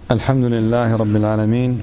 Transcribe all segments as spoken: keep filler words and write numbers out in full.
الحمد لله رب العالمين،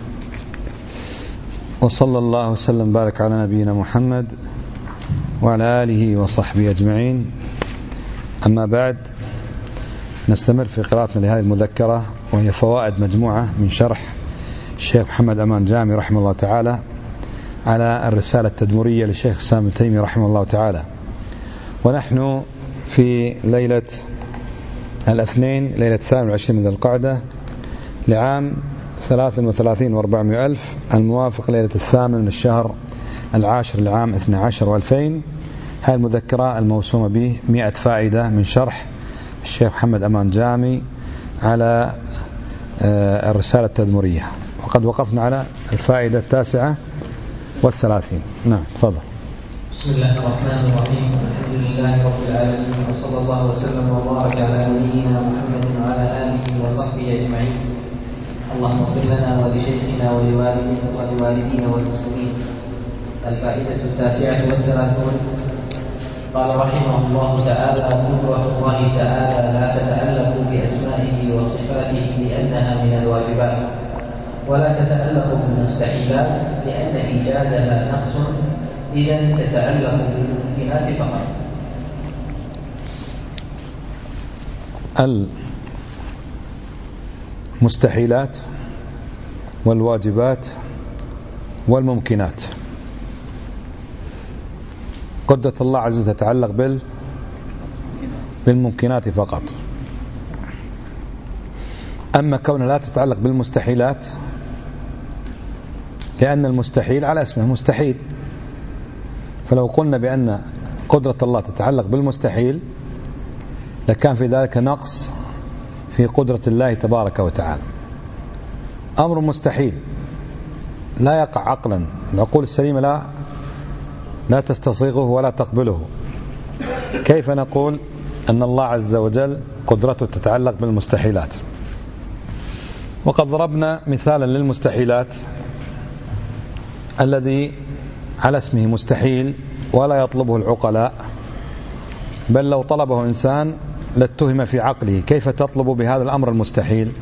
وصلى الله وسلم وبارك على نبينا محمد وعلى آله وصحبه أجمعين. أما بعد، نستمر في قراءتنا لهذه المذكرة، وهي فوائد مجموعة من شرح الشيخ محمد أمان جامي رحمه الله تعالى على الرسالة التدمرية للشيخ الإسلام ابن تيمية رحمه الله تعالى. ونحن في ليلة الاثنين، ليلة الثامن والعشرين من ذي القعدة لعام ثلاث وثلاثين وأربعمائة ألف، الموافق ليلة الثامن من الشهر العاشر لعام اثني عشر وألفين. هذه المذكرة الموسومة به مئة فائدة من شرح الشيخ محمد أمان جامي على الرسالة التدمرية، وقد وقفنا على الفائدة التاسعة والثلاثين. نعم، تفضل. بسم الله الرحمن الرحيم. الحمد لله رب العالمين، وصلى الله وسلم وبارك على نبينا محمد وعلى آله وصحبه أجمعين. اللهم اغفر لنا ولشيخنا ولوالدينا والمسلمين. الفائدة التاسعة والثلاثون. قال رحمه الله تعالى: قدرة الله تعالى لا تتعلق بأسمائه وصفاته لأنها من الواجبات، ولا تتعلق بالمستحيلات لأن إيجادها نقص، إذن تتعلق بالممكنات فقط. المستحيلات والواجبات والممكنات، قدرة الله عز وجل تتعلق بال بالممكنات فقط. أما كونها لا تتعلق بالمستحيلات، لأن المستحيل على اسمه مستحيل، فلو قلنا بأن قدرة الله تتعلق بالمستحيل لكان في ذلك نقص في قدرة الله تبارك وتعالى. أمر مستحيل لا يقع عقلا، العقول السليمة لا لا تستصيغه ولا تقبله. كيف نقول أن الله عز وجل قدرته تتعلق بالمستحيلات؟ وقد ضربنا مثالا للمستحيلات الذي على اسمه مستحيل ولا يطلبه العقلاء، بل لو طلبه إنسان لاتهم في عقله. كيف تطلب بهذا الأمر المستحيل؟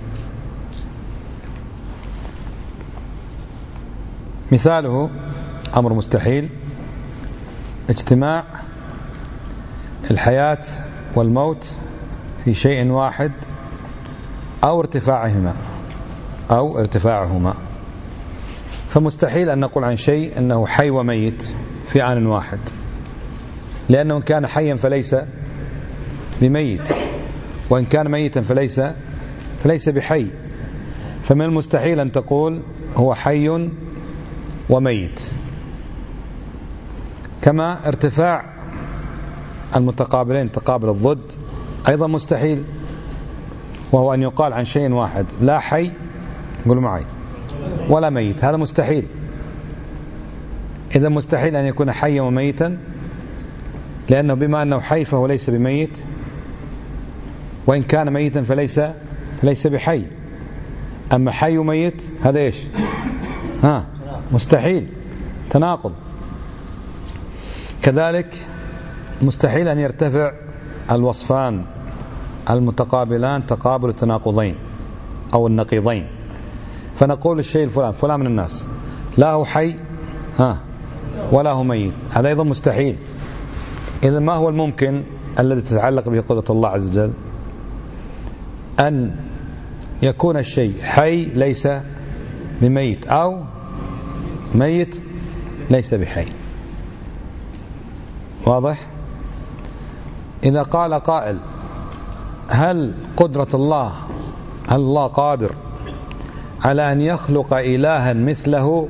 مثاله أمر مستحيل اجتماع الحياة والموت في شيء واحد، أو ارتفاعهما أو ارتفاعهما. فمستحيل أن نقول عن شيء أنه حي وميت في آن واحد، لأنه إن كان حيا فليس بميت، وإن كان ميتا فليس فليس بحي. فمن المستحيل أن تقول هو حي وميت. كما ارتفاع المتقابلين تقابل الضد أيضا مستحيل، وهو أن يقال عن شيء واحد لا حي، قولوا معي، ولا ميت، هذا مستحيل. إذا مستحيل أن يكون حيا وميتا، لأنه بما أنه حي فهو ليس بميت، وإن كان ميتا فليس فليس بحي. أما حي وميت هذا إيش؟ ها مستحيل، تناقض. كذلك مستحيل أن يرتفع الوصفان المتقابلان تقابل التناقضين أو النقيضين، فنقول الشيء الفلان فلان من الناس لا هو حي ها ولا هو ميت، هذا أيضا مستحيل. إذا ما هو الممكن الذي تتعلق به قدرة الله عز وجل؟ أن يكون الشيء حي ليس بميت، أو ميت ليس بحي. واضح؟ إذا قال قائل: هل قدرة الله هل الله قادر على أن يخلق إلها مثله؟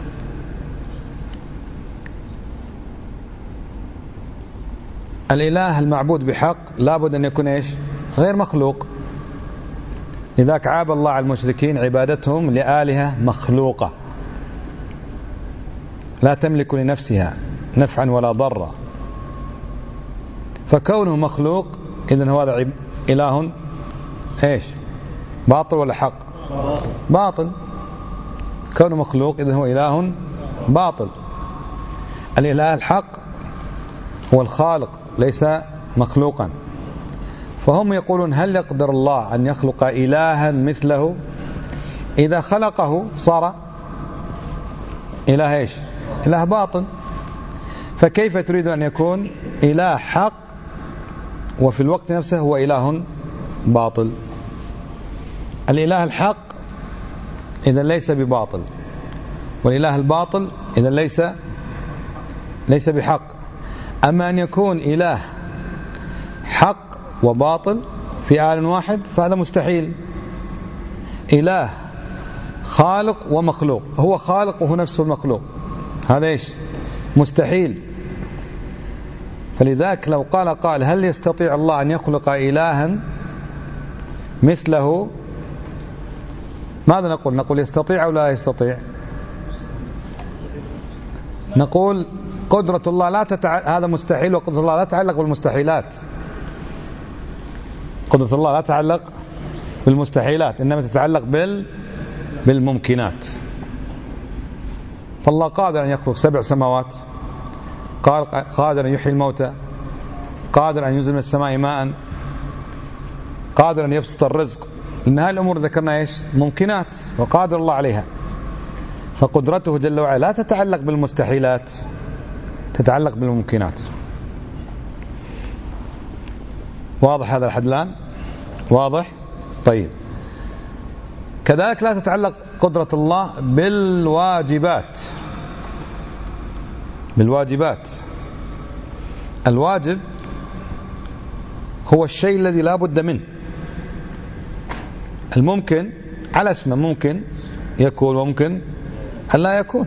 الإله المعبود بحق لابد أن يكون إيش؟ غير مخلوق. لذلك عاب الله على المشركين عبادتهم لآلهة مخلوقة لا تملك لنفسها نفعا ولا ضرا. فكونه مخلوق إذن هو هذا إله إيش؟ باطل ولا حق؟ باطل. كونه مخلوق إذن هو إله باطل. الإله الحق هو الخالق ليس مخلوقا. فهم يقولون: هل يقدر الله أن يخلق إلها مثله؟ إذا خلقه صار إله إيش؟ إله باطل. فكيف تريد أن يكون إله حق وفي الوقت نفسه هو إله باطل؟ الإله الحق إذا ليس بباطل، والإله الباطل إذا ليس ليس بحق. أما أن يكون إله حق وباطل في آل واحد فهذا مستحيل. إله خالق ومخلوق، هو خالق وهو نفسه المخلوق، هذا إيش؟ مستحيل. فلذلك لو قال قائل هل يستطيع الله أن يخلق إلها مثله؟ ماذا نقول؟ نقول يستطيع أو لا يستطيع؟ نقول قدرة الله لا تتع... هذا مستحيل، وقدرة الله لا تتعلق بالمستحيلات. قدرة الله لا تتعلق بالمستحيلات، إنما تتعلق بال... بالممكنات. فالله قادر أن يخلق سبع سماوات، قادر أن يحيي الموتى، قادر أن ينزل من السماء ماء، قادر أن يبسط الرزق. إن هذه الأمور ذكرنا إيش؟ ممكنات، وقادر الله عليها. فقدرته جل وعلا لا تتعلق بالمستحيلات، تتعلق بالممكنات. واضح هذا الحد الآن؟ واضح؟ طيب. كذلك لا تتعلق قدرة الله بالواجبات. بالواجبات. الواجب هو الشيء الذي لا بد منه. الممكن على اسمه ممكن يكون وممكن أن لا يكون،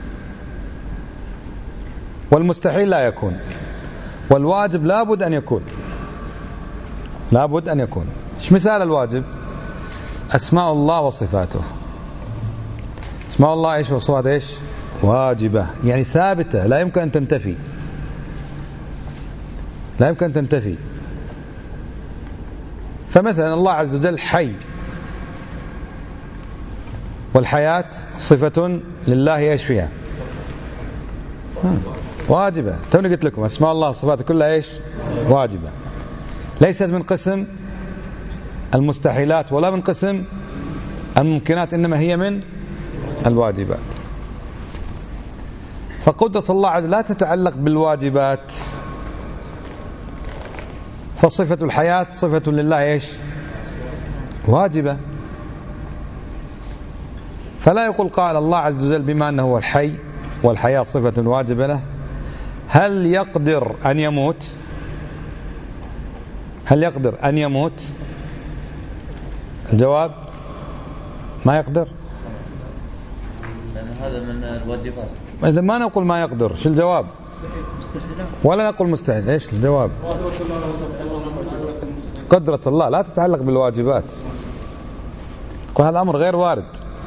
والمستحيل لا يكون، والواجب لا بد أن يكون، لا بد أن يكون. إيش مثال الواجب؟ أسماء الله وصفاته. أسماء الله إيش وصفاته إيش؟ واجبة، يعني ثابتة، لا يمكن أن تنتفي، لا يمكن أن تنتفي. فمثلا الله عز وجل حي، والحياة صفة لله ايش فيها؟ واجبة. توني قلت لكم اسماء الله وصفاته كلها ايش؟ واجبة، ليست من قسم المستحيلات ولا من قسم الممكنات، إنما هي من الواجبات. فقدرة الله عز وجل لا تتعلق بالواجبات. فصفة الحياة صفة لله ايش؟ واجبة. فلا يقول قال الله عز وجل بما أنه هو الحي والحياة صفة واجبة له، هل يقدر أن يموت؟ هل يقدر أن يموت؟ الجواب ما يقدر، لأن هذا من الواجبات. إذا ما نقول ما يقدر، شو الجواب؟ ولا نقول مستحيل. إيش الجواب؟ قدرة الله لا تتعلق بالواجبات. قل هذا أمر غير وارد،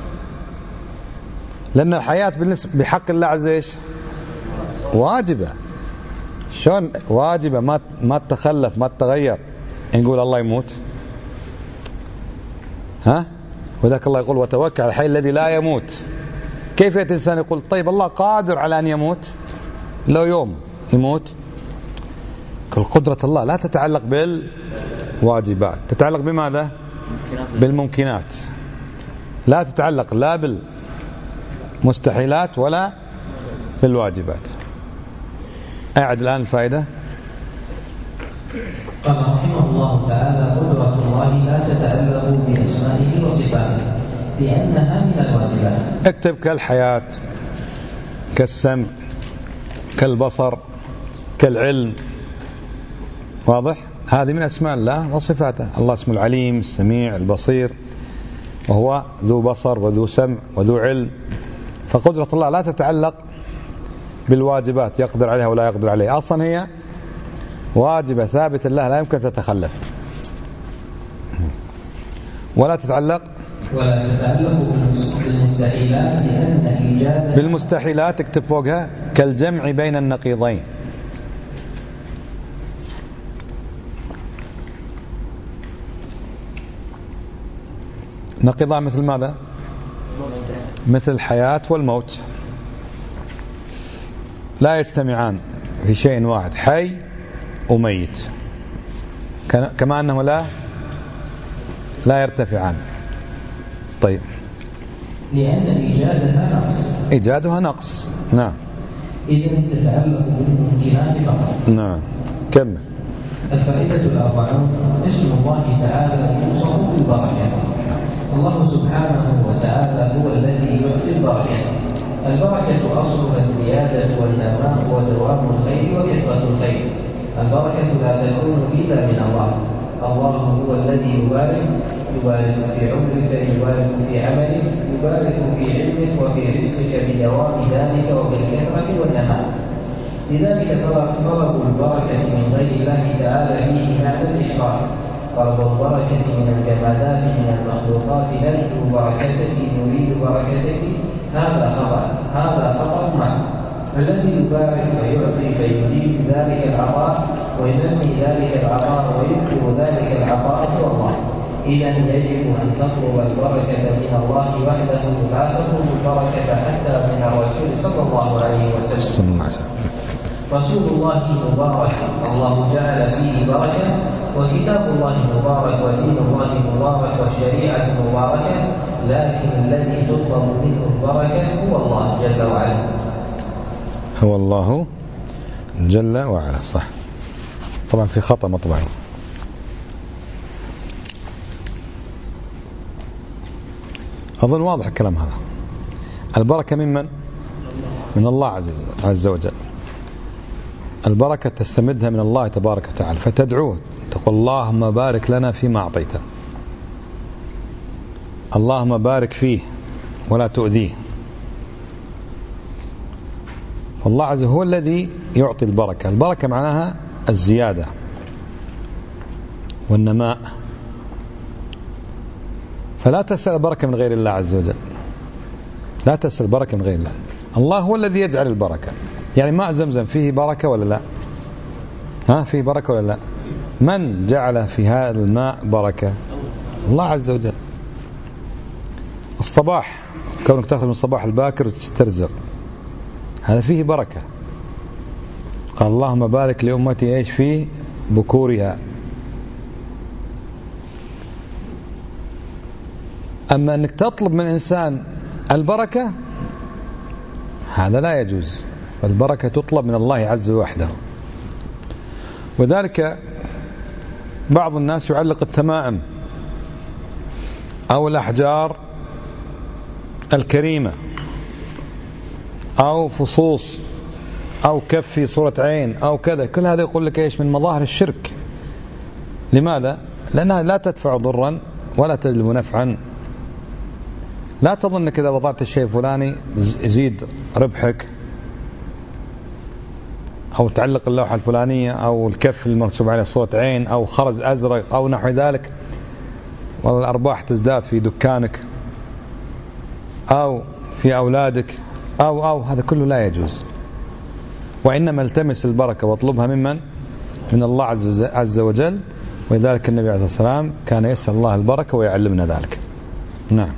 لأن الحياة بالنسبة بحق الله عز وجل واجبة. شلون واجبة؟ ما ما تتخلف ما تتغير. نقول الله يموت؟ ها؟ وذاك الله يقول وتوكل على الحي الذي لا يموت. كيف يأتي إنسان يقول طيب الله قادر على أن يموت، لو يوم يموت؟ كل قدرة الله لا تتعلق بالواجبات، تتعلق بماذا؟ بالممكنات، لا تتعلق لا بالمستحيلات ولا بالواجبات. أعد الآن الفائدة. قال رحمه الله تعالى قدرة الله لا تتعلق بأسمائه وصفاته لأنها من الواجبات. اكتب كالحياة، كالسمع، كالبصر، كالعلم. واضح؟ هذه من أسماء الله وصفاته. الله اسمه العليم، السميع، البصير، وهو ذو بصر وذو سمع وذو علم. فقدرة الله لا تتعلق بالواجبات يقدر عليها ولا يقدر عليها، أصلا هي واجبة ثابتة الله لا يمكن تتخلف. ولا تتعلق ولا تتعلق بالمستحيلات لأن إيجاد بالمستحيلات. اكتب فوقها كالجمع بين النقيضين. نقيضان مثل ماذا؟ مثل الحياة والموت، لا يجتمعان في شيء واحد، حي وميت، كما أنه لا لا يرتفعان. طيب لأن إيجادها نقص. إيجادها نقص، نعم. إذن تتعلق بالممكنات فقط. نعم، كمل. الفائدة الأربعون: اسم الله تعالى يوصف بالبركة. الله سبحانه وتعالى هو الذي يعطي البركة. البركة أصلها الزيادة والنماء ودوام الخير وكثرة الخير. البركة لا تكون إلا من الله. الله هو الذي يبارك، يبارك في عمرك، يبارك في عملك، يبارك في علمك وفي رزقك بدوام ذلك وبالكثرة والنماء. لذلك طلب البركة من غير الله تعالى فيه معنى الإشراك. طلب البركة من الجمادات من المخلوقات نرجو بركتك نريد بركتك، هذا خطأ، هذا خطأ معه. الذي يبارك ويعطي فيجيب ذلك العطاء وينمي ذلك العطاء ويكثر ذلك العطاء هو الله. إذن يجب أن تطلب البركة من الله وحده، لا تطلب البركة حتى من الرسول صلى الله عليه وسلم. رسول الله مبارك، الله جعل فيه بركة، وكتاب الله مبارك، ودين الله مبارك، والشريعة مباركة، لكن الذي تطلب منه البركة هو الله جل وعلا. هو الله جل وعلا، صح. طبعا في خطأ مطبعي. أظن واضح الكلام هذا. البركة من من؟ من الله عز وجل. البركة تستمدها من الله تبارك وتعالى، فتدعوه تقول اللهم بارك لنا فيما أعطيته، اللهم بارك فيه ولا تؤذيه. فالله عز وجل هو الذي يعطي البركة. البركة معناها الزيادة والنماء، فلا تسأل البركة من غير الله عز وجل، لا تسأل البركة من غير الله. الله هو الذي يجعل البركة. يعني ماء زمزم فيه بركة ولا لا؟ ها، فيه بركة ولا لا؟ من جعل في هذا الماء بركة؟ الله عز وجل. الصباح، كونك تأخذ من الصباح الباكر وتسترزق، هذا فيه بركة. قال اللهم بارك لأمتي ايش فيه بكورها. أما أنك تطلب من إنسان البركة هذا لا يجوز. البركة تطلب من الله عز وحده. وذلك بعض الناس يعلق التمائم أو الأحجار الكريمة أو فصوص أو كف في صورة عين أو كذا، كل هذا يقول لك إيش؟ من مظاهر الشرك. لماذا؟ لأنها لا تدفع ضرا ولا تجلب نفعا. لا تظن أنك إذا وضعت الشيء الفلاني يزيد ربحك، أو تعلق اللوحة الفلانية أو الكف المرسوم عليه صورة عين أو خرز أزرق أو نحو ذلك، والأرباح تزداد في دكانك أو في أولادك أو أو هذا كله لا يجوز. وإنما التمس البركة واطلبها ممن؟ من الله عز وجل. ولذلك النبي عليه الصلاة والسلام كان يسأل الله البركة ويعلمنا ذلك. نعم.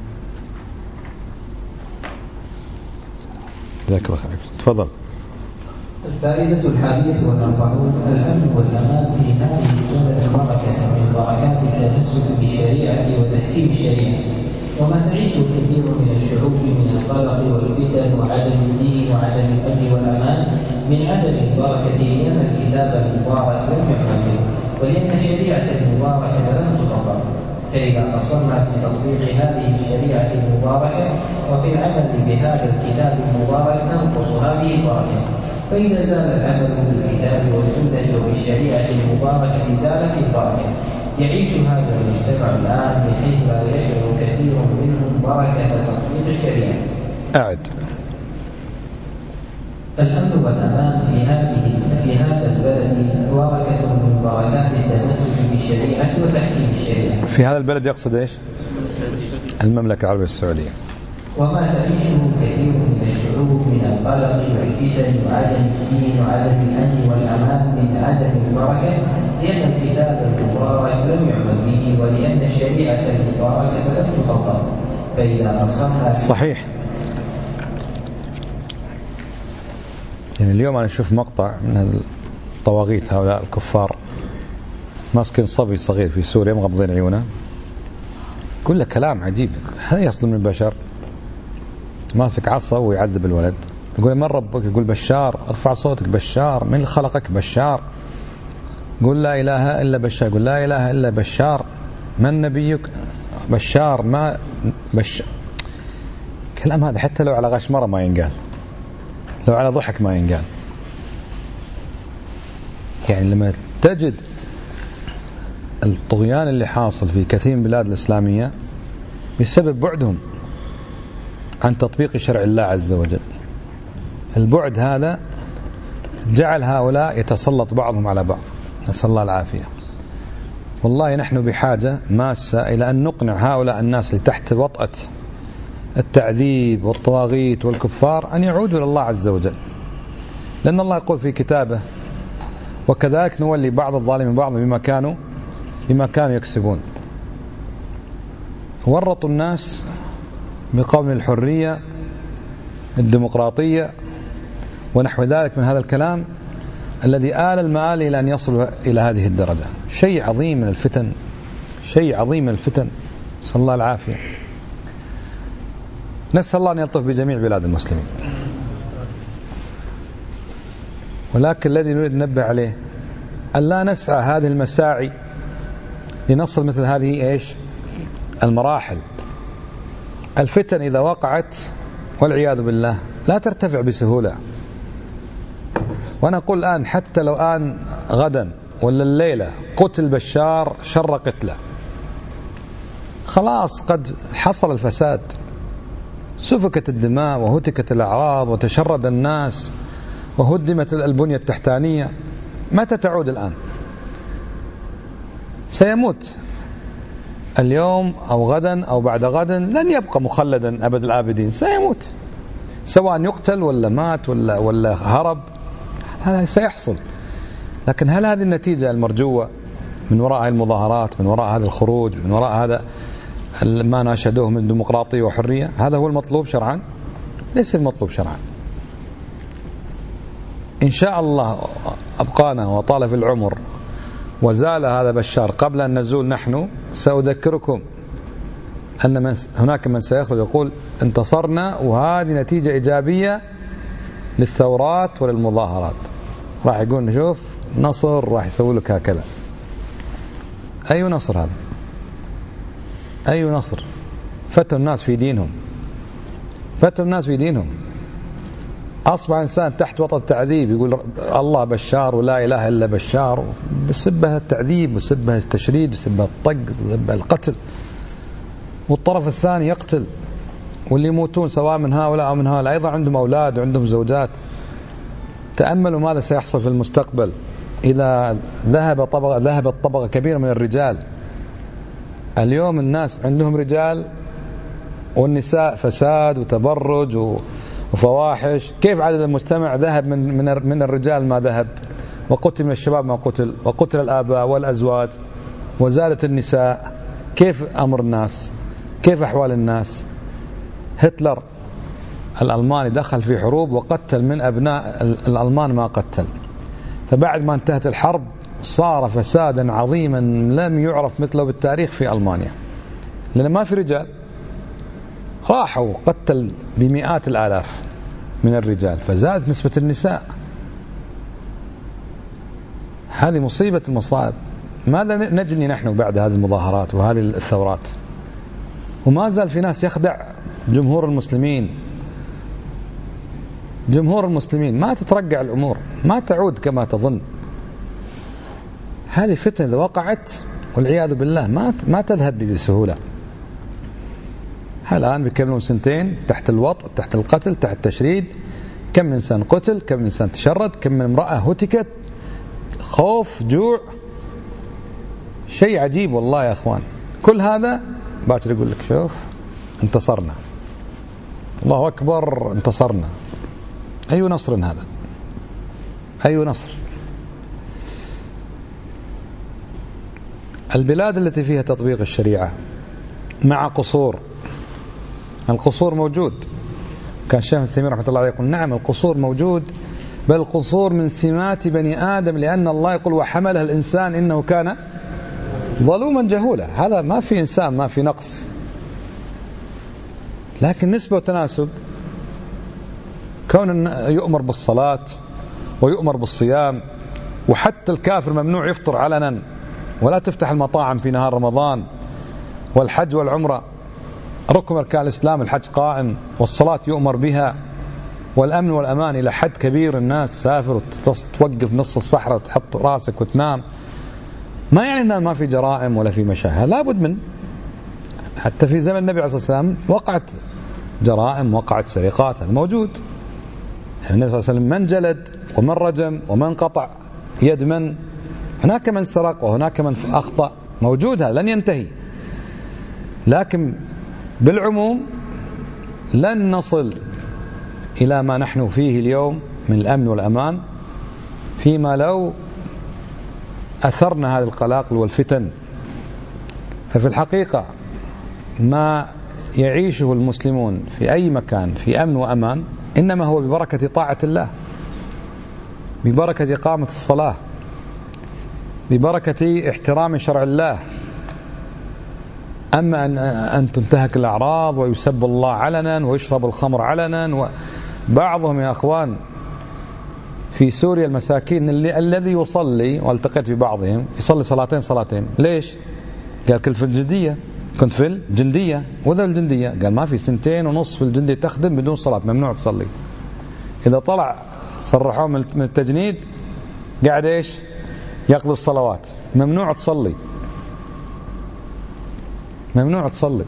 جزاك الله خير. تفضل. الفائدة الحادية والأربعون: الأمن والأمان في هذه البركة من بركات التمسك بالشريعة وتحكيم الشريعة. وما تعيشه الكثير من الشعوب من القلق والفتن وعدم الدين وعدم الأمن والأمان من عدم البركة، لأن الكتاب المبارك لم يعمل به، ولأن الشريعة المباركة لم تطبق. فإذا قصرنا في تطبيق هذه الشريعة المباركة وفي العمل بهذا الكتاب المبارك ننقص هذه البركة. فإذا زال العمل بالكتاب والسنة وبالشريعة المباركة زالت البركة. يعيش هذا المجتمع الآن من حيث لا يشعر كثير منهم بركة تطبيق الشريعة. أعد. الأمن والأمان في هذه في هذا البلد بركة من بركات التمسك بالشريعة وتحكيم الشريعة. في هذا البلد يقصد إيش؟ المملكة العربية السعودية. وما تعيشه كثير من الشعوب من القلق والفتن وعدم الدين وعدم الأمن والأمان من عدم البركة، لأن الكتاب المبارك لم يعمل به، ولأن الشريعة المباركة لم تطبق. فإذا أصلنا صحيح. يعني اليوم أنا أشوف مقطع من هذا الطواغيت هؤلاء الكفار ماسكين صبي صغير في سوريا مغضين عيونه، كل كلام عجيب. هذا يصدم من البشر. ماسك عصا ويعذب الولد، يقول من ربك؟ يقول بشار. ارفع صوتك بشار. من اللي خلقك؟ بشار. قل لا إله إلا بشار. يقول لا إله إلا بشار. من نبيك؟ بشار. ما بشار. كلام هذا حتى لو على غشمرة ما ينقال، لو على ضحك ما ينقال. يعني لما تجد الطغيان اللي حاصل في كثير من البلاد الإسلامية بسبب بعدهم عن تطبيق شرع الله عز وجل، البعد هذا جعل هؤلاء يتسلط بعضهم على بعض، نسأل الله العافية. والله نحن بحاجة ماسة إلى أن نقنع هؤلاء الناس اللي تحت وطأة التعذيب والطواغيت والكفار أن يعودوا إلى الله عز وجل، لأن الله يقول في كتابه وكذلك نولي بعض الظالمين بعض بما كانوا بما كانوا يكسبون. ورطوا الناس بقول الحرية الديمقراطية ونحو ذلك من هذا الكلام الذي آل المآل إلى أن يصل إلى هذه الدرجة. شيء عظيم من الفتن، شيء عظيم من الفتن، صلى الله العافية. نسأل الله أن يلطف بجميع بلاد المسلمين. ولكن الذي نريد ننبه عليه أن لا نسعى هذه المساعي لنصل مثل هذه إيش المراحل. الفتن إذا وقعت والعياذ بالله لا ترتفع بسهولة. وأنا أقول الآن حتى لو آن غدا ولا الليلة قتل بشار شر قتله، خلاص قد حصل الفساد، سفكت الدماء وهتكت الأعراض وتشرد الناس وهدمت البنية التحتانية. متى تعود الآن؟ سيموت اليوم أو غدا أو بعد غد، لن يبقى مخلدا أبد الآبدين، سيموت سواء يقتل ولا مات ولا, ولا هرب، هذا سيحصل. لكن هل هذه النتيجة المرجوة من وراء هذه المظاهرات، من وراء هذا الخروج، من وراء هذا ما ناشدوه من ديمقراطية وحرية، هذا هو المطلوب شرعا؟ ليس المطلوب شرعا. إن شاء الله أبقانا وطال في العمر وزال هذا بشار قبل أن نزول نحن، سأذكركم أن من هناك من سيخرج يقول انتصرنا وهذه نتيجة إيجابية للثورات وللمظاهرات. راح يقول نشوف نصر، راح يسوي لك هكذا. أي نصر هذا؟ أي نصر؟ فتوا الناس في دينهم، فتوا الناس في دينهم. أصبح إنسان تحت وطأة التعذيب يقول الله بشار ولا إله إلا بشار، بسبه التعذيب وسبه التشريد وسبه الطق وسبه القتل، والطرف الثاني يقتل، واللي يموتون سواء من هؤلاء أو من هؤلاء أيضا عندهم أولاد وعندهم زوجات. تأملوا ماذا سيحصل في المستقبل إذا ذهب طبقة ذهبت طبقة كبيرة من الرجال. اليوم الناس عندهم رجال والنساء فساد وتبرج وفواحش. كيف عدد المجتمع ذهب من من من الرجال ما ذهب، وقتل من الشباب ما قتل، وقتل الآباء والأزواج، وزادت النساء. كيف أمر الناس؟ كيف أحوال الناس؟ هتلر الألماني دخل في حروب وقتل من أبناء الألمان ما قتل، فبعد ما انتهت الحرب صار فسادا عظيما لم يعرف مثله بالتاريخ في ألمانيا، لأن ما في رجال. راحوا قتل بمئات الآلاف من الرجال، فزادت نسبة النساء. هذه مصيبة المصائب. ماذا نجني نحن بعد هذه المظاهرات وهذه الثورات؟ وما زال في ناس يخدع جمهور المسلمين. جمهور المسلمين ما تترجع الأمور، ما تعود كما تظن. هذه فتنة إذا وقعت والعياذ بالله ما ما تذهب بسهولة. الآن بيكملون سنتين تحت الوطء، تحت القتل، تحت التشريد. كم من إنسان قتل، كم من إنسان تشرد، كم من امرأة هتكت، خوف، جوع، شيء عجيب والله يا أخوان. كل هذا باكر يقول لك شوف انتصرنا، الله أكبر انتصرنا. أي نصر هذا؟ أي نصر؟ البلاد التي فيها تطبيق الشريعة مع قصور، القصور موجود. كان الشيخ ابن تيمية رحمة الله عليه يقول نعم القصور موجود، بل القصور من سمات بني آدم، لأن الله يقول وحملها الإنسان إنه كان ظلوما جهولا. هذا ما في إنسان، ما في نقص، لكن نسبة وتناسب كون يؤمر بالصلاة ويؤمر بالصيام، وحتى الكافر ممنوع يفطر علنا، ولا تفتح المطاعم في نهار رمضان، والحج والعمرة ركن أركان الإسلام، الحج قائم، والصلاة يؤمر بها، والأمن والأمان إلى حد كبير. الناس سافر وتوقف نص الصحراء وتحط راسك وتنام، ما يعني أنه ما في جرائم ولا في مشاهد، لابد من. حتى في زمن النبي عليه الصلاة والسلام وقعت جرائم، وقعت سرقات، هذا موجود. النبي صلى الله عليه وسلم من جلد ومن رجم ومن قطع يد من، هناك من سرق وهناك من أخطأ، موجود، هذا لن ينتهي. لكن بالعموم لن نصل إلى ما نحن فيه اليوم من الأمن والأمان فيما لو أثرنا هذه القلاقل والفتن. ففي الحقيقة ما يعيشه المسلمون في أي مكان في أمن وأمان إنما هو ببركة طاعة الله، ببركة إقامة الصلاة، ببركة احترام شرع الله. أما أن, أن تنتهك الأعراض ويسب الله علنا ويشرب الخمر علنا، وبعضهم يا أخوان في سوريا المساكين اللي الذي يصلي، والتقيت ببعضهم يصلي صلاتين صلاتين، ليش؟ قال كل في الجندية، كنت في الجندية، وذا الجندية قال ما في سنتين ونص في الجندية تخدم بدون صلاة، ممنوع تصلي. إذا طلع صرحوه من التجنيد قاعد إيش يقضي الصلوات، ممنوع تصلي، ممنوع تصلي.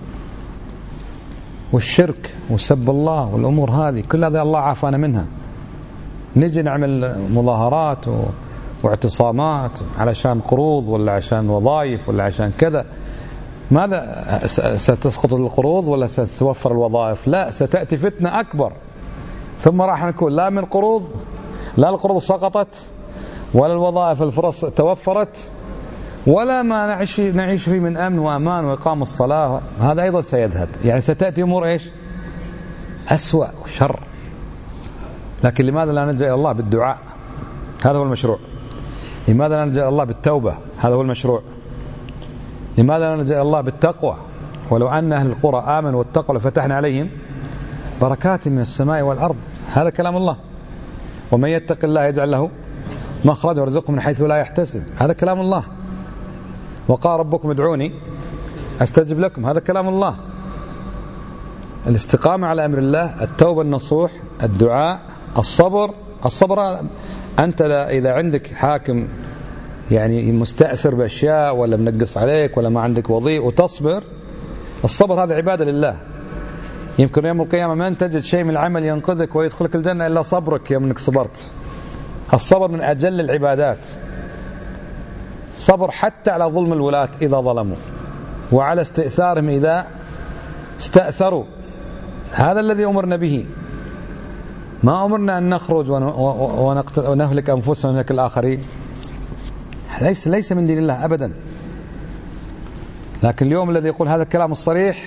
والشرك وسب الله والأمور هذه كل هذا الله عافانا منها. نجي نعمل مظاهرات و... واعتصامات علشان قروض ولا عشان وظائف ولا عشان كذا، ماذا ستسقط القروض ولا ستتوفر الوظائف؟ لا، ستأتي فتنة أكبر، ثم راح نكون لا من قروض، لا القروض سقطت ولا الوظائف الفرص توفرت ولا ما نعيش نعيش فيه من أمن وأمان وإقام الصلاة، هذا أيضا سيذهب. يعني ستأتي أمور إيش أسوأ وشر. لكن لماذا لا نلجأ إلى الله بالدعاء؟ هذا هو المشروع. لماذا لا نلجأ إلى الله بالتوبة؟ هذا هو المشروع. لماذا لا نلجأ إلى الله بالتقوى؟ ولو أن أهل القرى آمنوا واتقوا لفتحنا عليهم بركات من السماء والأرض، هذا كلام الله. ومن يتق الله يجعل له مخرجا ويرزقه من حيث لا يحتسب، هذا كلام الله. وقال ربكم ادعوني أستجب لكم، هذا كلام الله. الاستقامة على أمر الله، التوبة النصوح، الدعاء، الصبر. الصبر أنت إذا عندك حاكم يعني مستأثر بأشياء ولا منقص عليك ولا ما عندك وظيفة وتصبر، الصبر هذا عبادة لله. يمكن يوم القيامة ما تجد شيء من العمل ينقذك ويدخلك الجنة إلا صبرك يوم أنك صبرت. الصبر من أجل العبادات. صبر حتى على ظلم الولاة إذا ظلموا، وعلى استئثارهم إذا استأثروا. هذا الذي أمرنا به. ما أمرنا أن نخرج ونهلك أنفسنا ونهلك الآخرين، ليس ليس من دين الله أبدا. لكن اليوم الذي يقول هذا الكلام الصريح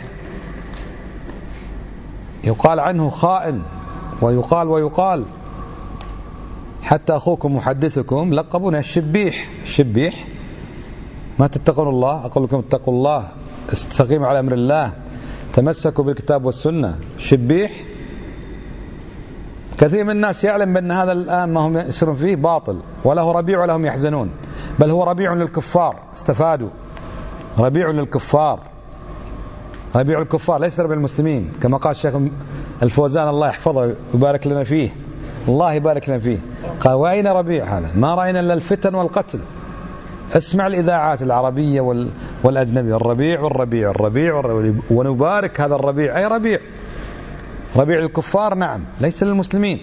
يقال عنه خائن، ويقال ويقال. حتى أخوكم محدثكم لقبونا الشبيح. الشبيح ما تتقون الله، أقول لكم اتقوا الله، استقيموا على أمر الله، تمسكوا بالكتاب والسنة. شبيح. كثير من الناس يعلم بأن هذا الآن ما هم يسرون فيه باطل، وله ربيع ولهم يحزنون، بل هو ربيع للكفار. استفادوا. ربيع للكفار، ربيع الكفار ليس ربيع المسلمين، كما قال الشيخ الفوزان الله يحفظه ويبارك لنا فيه، الله يبارك لنا فيه، قال وأين ربيع هذا؟ ما رأينا إلا الفتن والقتل. اسمع الإذاعات العربية والأجنبية، الربيع والربيع الربيع والربيع، ونبارك هذا الربيع. أي ربيع؟ ربيع الكفار نعم، ليس للمسلمين.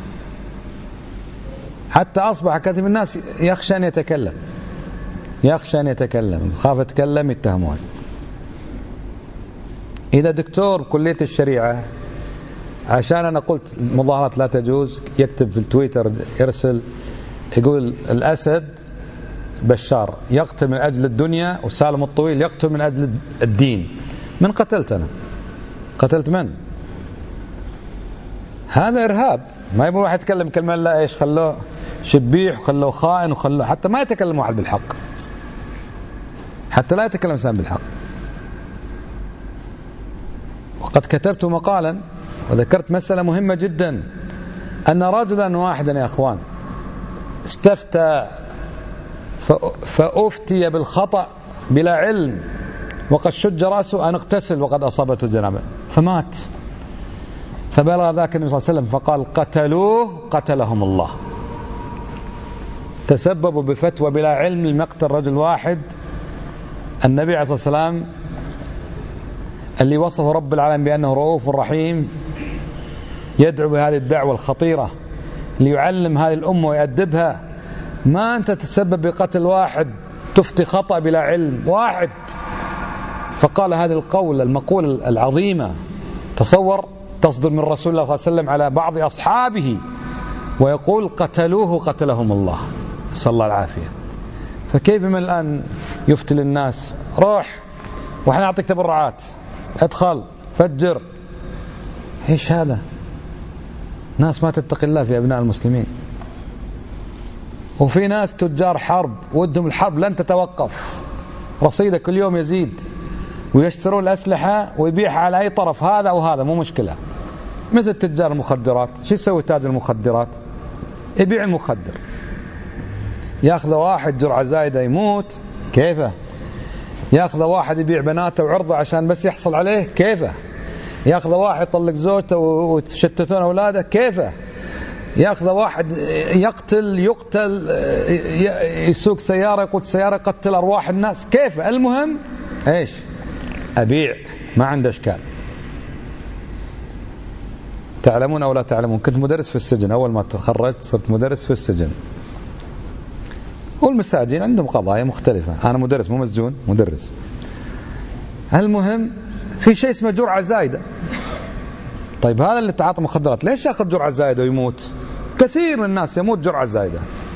حتى أصبح كثير من الناس يخشى أن يتكلم، يخشى أن يتكلم، خاف يتكلم يتهمون. إذا دكتور بكلية الشريعة عشان أنا قلت المظاهرات لا تجوز يكتب في التويتر يرسل يقول الأسد بشار يقتل من أجل الدنيا وسالم الطويل يقتل من أجل الدين، من قتلت أنا؟ قتلت من؟ هذا إرهاب. ما يبغى واحد يتكلم كلمة لا إيش، خلوه شبيح وخلوه خائن وخلوه حتى ما يتكلم واحد بالحق، حتى لا يتكلم إنسان بالحق. وقد كتبت مقالا وذكرت مسألة مهمة جدا أن رجلا واحدا يا أخوان استفتى فأفتي بالخطأ بلا علم وقد شج رأسه أن اغتسل وقد أصابته الجنابة فمات، فبلغ ذاك النبي صلى الله عليه وسلم فقال قتلوه قتلهم الله. تسببوا بفتوى بلا علم لمقتل رجل واحد. النبي عليه الصلاة والسلام اللي وصفه رب العالمين بأنه رؤوف رحيم يدعو بهذه الدعوة الخطيرة ليعلم هذه الأمة ويأدبها، ما أنت تتسبب بقتل واحد تفتي خطأ بلا علم واحد، فقال هذه القول المقولة العظيمة. تصور تصدر من رسول الله صلى الله عليه وسلم على بعض أصحابه ويقول قتلوه قتلهم الله، صلى الله العافية. فكيف من الآن يفتي للناس روح وحنا نعطيك تبرعات ادخل فجر؟ ايش هذا؟ ناس ما تتقي الله في أبناء المسلمين. وفي ناس تجار حرب ودهم الحرب لن تتوقف، رصيده كل يوم يزيد ويشترون الأسلحة ويبيعها على أي طرف، هذا أو هذا مو مشكلة. مثل تجار المخدرات، شو يسوي تاجر المخدرات؟ يبيع المخدر، ياخذ واحد جرعة زايدة يموت كيفه، ياخذ واحد يبيع بناته وعرضه عشان بس يحصل عليه كيفه، ياخذ واحد يطلق زوجته وتشتتون أولاده كيفه، ياخذ واحد يقتل يقتل يسوق سيارة يقود سيارة يقتل أرواح الناس كيفه. المهم ايش؟ أبيع، ما عنده إشكال. تعلمون أو لا تعلمون، كنت مدرس في السجن أول ما تخرجت، صرت مدرس في السجن، والمساجين عندهم قضايا مختلفة، أنا مدرس مو مسجون مدرس. المهم في شيء اسمه جرعة زايدة. طيب هذا اللي تعاطى مخدرات ليش يأخذ جرعة زايدة ويموت؟ كثير من الناس يموت جرعة زايدة.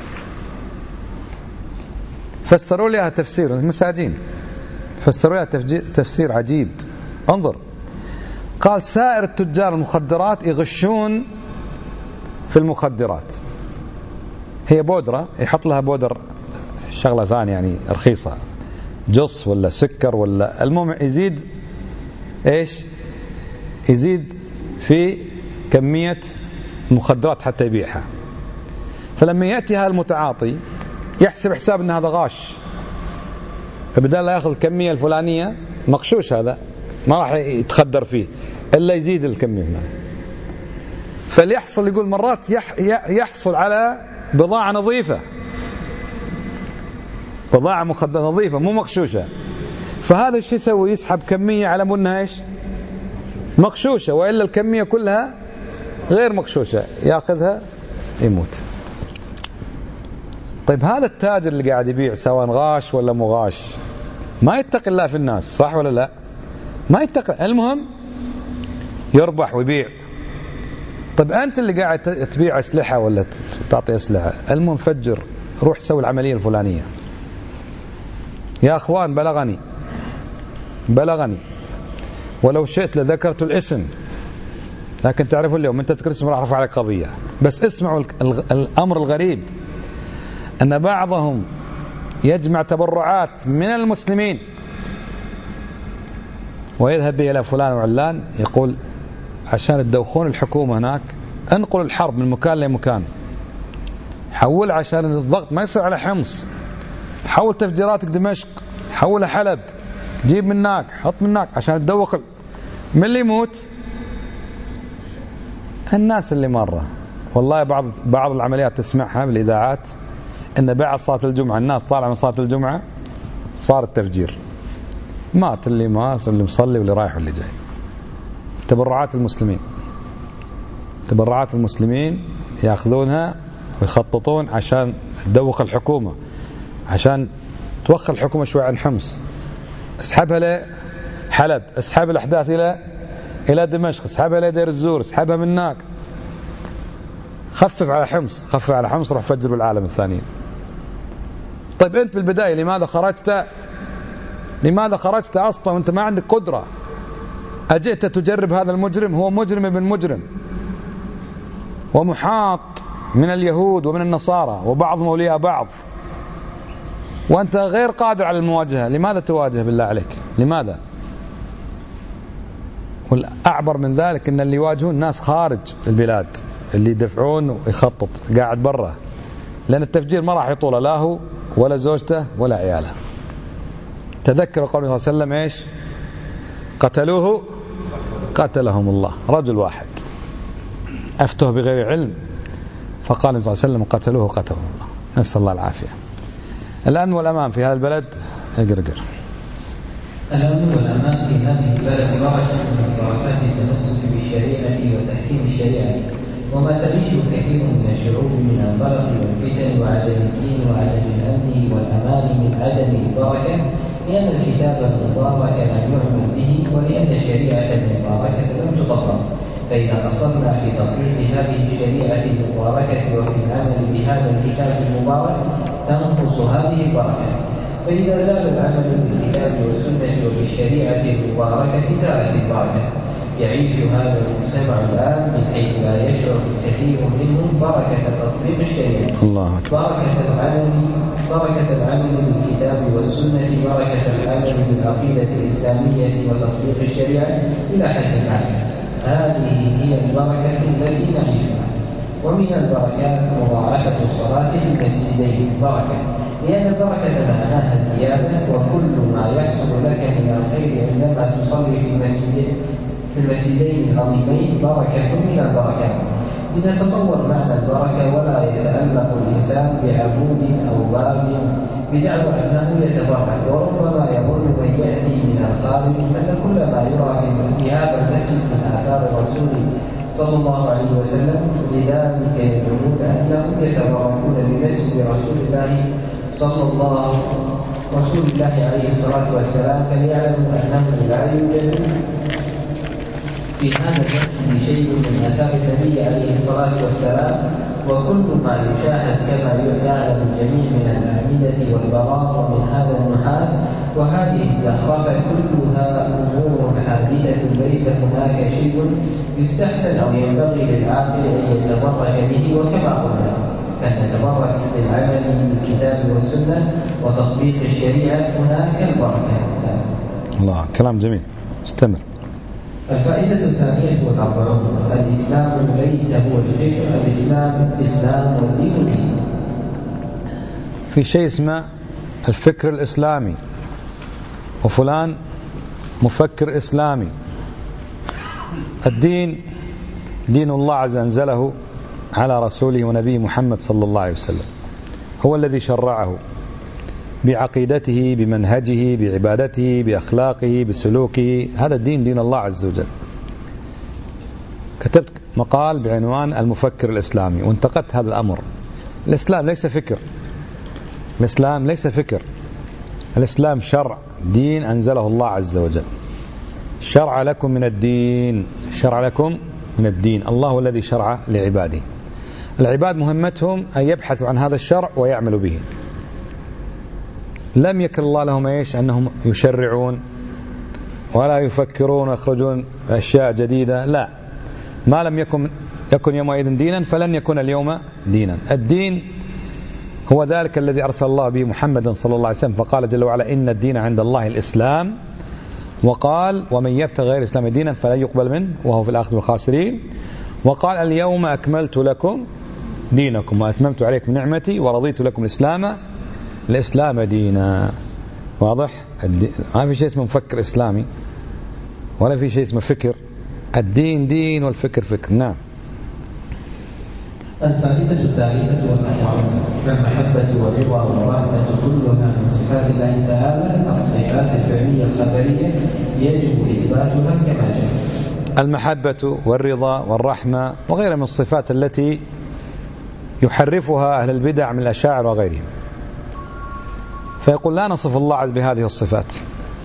فسروا لها تفسير المساجين، فسروا لها تفسير عجيب. انظر، قال سائر التجار المخدرات يغشون في المخدرات، هي بودرة يحط لها بودر شغلة ثانية يعني رخيصة، جص ولا سكر ولا المهم يزيد ايش؟ يزيد في كمية المخدرات حتى يبيعها. فلما يأتي هذا المتعاطي يحسب حساب ان هذا غاش، فبدال لا ياخذ الكمية الفلانية مغشوش، هذا ما راح يتخدر فيه إلا يزيد الكمية هنا. فليحصل يقول مرات يح يحصل على بضاعة نظيفة، بضاعة مخدرة نظيفة مو مغشوشة، فهذا الشيء يسوي يسحب كمية على منها ايش؟ مغشوشة، وإلا الكمية كلها غير مغشوشة ياخذها يموت. طيب هذا التاجر اللي قاعد يبيع سواء غاش ولا مو غاش ما يتقي الله في الناس، صح ولا لا؟ ما يتقي، المهم يربح ويبيع. طيب أنت اللي قاعد تبيع أسلحة ولا تعطي أسلحة، المهم فجر، روح سوي العملية الفلانية. يا أخوان بلغني بلغني ولو شئت لذكرت الاسم، لكن تعرفوا اليوم من تذكر اسم راح أرفع عليك قضية. بس اسمعوا الأمر الغريب، أن بعضهم يجمع تبرعات من المسلمين ويذهب به إلى فلان وعلان، يقول عشان تدوخون الحكومة هناك انقل الحرب من مكان لمكان، حول عشان الضغط ما يصير على حمص، حول تفجيراتك دمشق، حول حلب، جيب من هناك حط من هناك عشان تدوخ. من اللي يموت؟ الناس اللي مرة. والله بعض بعض العمليات تسمعها بالإذاعات إن بعد صلاة الجمعة الناس طالعة من صلاة الجمعة صار التفجير، مات اللي مات واللي مصلي واللي رايح واللي جاي. تبرعات المسلمين، تبرعات المسلمين يأخذونها ويخططون عشان تدوخ الحكومة، عشان توخر الحكومة شوي عن حمص، اسحبها لحلب، اسحب الأحداث إلى إلى دمشق، اسحبها إلى دير الزور، اسحبها من هناك، خفف على حمص، خفف على حمص، روح فجر بالعالم الثاني. طيب أنت بالبداية لماذا خرجت؟ لماذا خرجت أصلا وأنت ما عندك قدرة؟ أجئت تجرب هذا المجرم، هو مجرم ابن مجرم ومحاط من اليهود ومن النصارى وبعضهم أولياء بعض، وأنت غير قادر على المواجهة. لماذا تواجه بالله عليك؟ لماذا؟ والأعبر من ذلك أن اللي يواجهون ناس خارج البلاد، اللي يدفعون ويخطط قاعد برا، لأن التفجير ما راح يطوله لا هو ولا زوجته ولا عياله. تذكر قوله صلى الله عليه وسلم إيش؟ قتلوه قتلهم الله. رجل واحد أفتوه بغير علم، فقال النبي صلى الله عليه وسلم قتلوه قتلهم الله. نسأل الله العافية. الأمن والأمان في هذا البلد يقرقر. الأمن والأمان في هذه البلد بركة من بركات التمسك بالشريعة وتحكيم الشريعة، وما تعيشه كثير من الشعوب من القلق والفتن وعدم الدين وعدم الأمن والأمان من عدم البركة، لأن الكتاب المبارك لم يعمل به، ولأن الشريعة المباركة لم تطبق. فإذا قصرنا في تطبيق هذه الشريعة المباركة وفي العمل بهذا الكتاب المبارك تنقص هذه البركة. فإذا زال العمل بالكتاب والسنة وبالشريعة المباركة زالت البركة. يعيش هذا المجتمع الآن من حيث لا يشعر كثير منهم بركة تطبيق الشريعة، الله أكبر. بركة العمل بركة العمل بالكتاب والسنة، بركة العمل بالعقيدة الإسلامية وتطبيق الشريعة إلى حد عالي. هذه هي البركة التي نعيشها. ومن البركات مضاعفة الصلاة في المسجدين بركة، لأن البركة معناها الزيادة، وكل ما يحصل لك من الخير عندما تصلي في المسجدين في المسجدين العظيمين بركة من البركات. لنتصور معنى البركة ولا يتألق الإنسان بعمود أو باب بدعوى أنه يتبرك، وربما يظن من يأتي من الخارج أن كل ما يرى في هذا المسجد من آثار الرسول صلى الله عليه وسلم، لذلك يزعمون أنهم يتبركون بمسجد رسول الله صلى الله رسول الله عليه الصلاة والسلام، فليعلموا أنه لا يوجد في هذا المسجد شيء من آثار النبي عليه الصلاة والسلام، وكل ما يشاهد كما يعلم الجميع من الأعمدة والبراء ومن هذا النحاس وهذه الزخرفة كلها أمور حادثة، ليس هناك شيء يستحسن أو ينبغي للعاقل أن يتبرك به. وكما قلنا أن نتبرك بالعمل بالكتاب والسنة وتطبيق الشريعة، هناك البركة. الله، كلام جميل، استمر. الفائدة الثانية والأربعون: الإسلام ليس هو الفكر، الإسلام إسلام والدين دين. في شيء اسمه الفكر الإسلامي، وفلان مفكر إسلامي. الدين دين الله عز أنزله على رسوله ونبيه محمد صلى الله عليه وسلم، هو الذي شرعه بعقيدته بمنهجه بعبادته بأخلاقه بسلوكه. هذا الدين دين الله عز وجل. كتبت مقال بعنوان المفكر الإسلامي وانتقدت هذا الأمر. الإسلام ليس فكر، الإسلام ليس فكر، الإسلام شرع، دين أنزله الله عز وجل. شرع لكم من الدين، شرع لكم من الدين، الله هو الذي شرع لعباده. العباد مهمتهم أن يبحثوا عن هذا الشرع ويعملوا به. لم يكن الله لهم ايش انهم يشرعون ولا يفكرون ويخرجون اشياء جديده، لا. ما لم يكن يكن يومئذ دينا فلن يكون اليوم دينا. الدين هو ذلك الذي ارسل الله به محمدا صلى الله عليه وسلم، فقال جل وعلا: ان الدين عند الله الاسلام، وقال: ومن يبتغي غير الاسلام دينا فلن يقبل منه وهو في الاخره من الخاسرين. وقال: اليوم اكملت لكم دينكم واتممت عليكم نعمتي ورضيت لكم الاسلام الإسلام دينا. واضح؟ ما في شيء اسمه مفكر إسلامي ولا في شيء اسمه فكر. الدين دين والفكر فكر. نعم. الفائدة الثالثة والأربعون: المحبة والرضا والرحمة كلها من صفات الله تعالى، الصفات الفعلية الخبرية يجب إثباتها كما جاء. المحبة والرضا والرحمة وغيرها من الصفات التي يحرفها أهل البدع من الأشاعرة وغيرهم، فيقول لا نصف الله عز بهذه الصفات.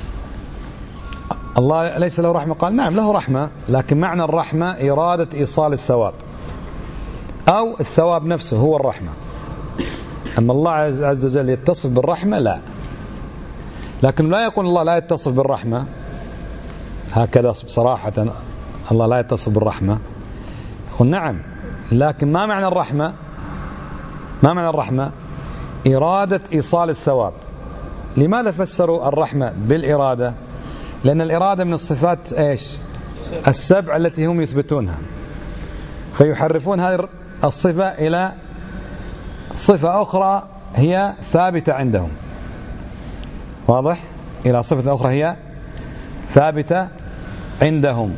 الله ليس له رحمة، قال نعم له رحمة، لكن معنى الرحمة إرادة إيصال الثواب، أو الثواب نفسه هو الرحمة. أما الله عز وجل يتصف بالرحمة لا، لكن لا يقول الله لا يتصف بالرحمة هكذا صراحة، الله لا يتصف بالرحمة. يقول نعم، لكن ما معنى الرحمة؟ ما معنى الرحمة؟ إرادة إيصال الثواب. لماذا فسروا الرحمة بالإرادة؟ لأن الإرادة من الصفات إيش؟ السبع التي هم يثبتونها، فيحرفون هذه الصفة إلى صفة أخرى هي ثابتة عندهم. واضح؟ إلى صفة أخرى هي ثابتة عندهم.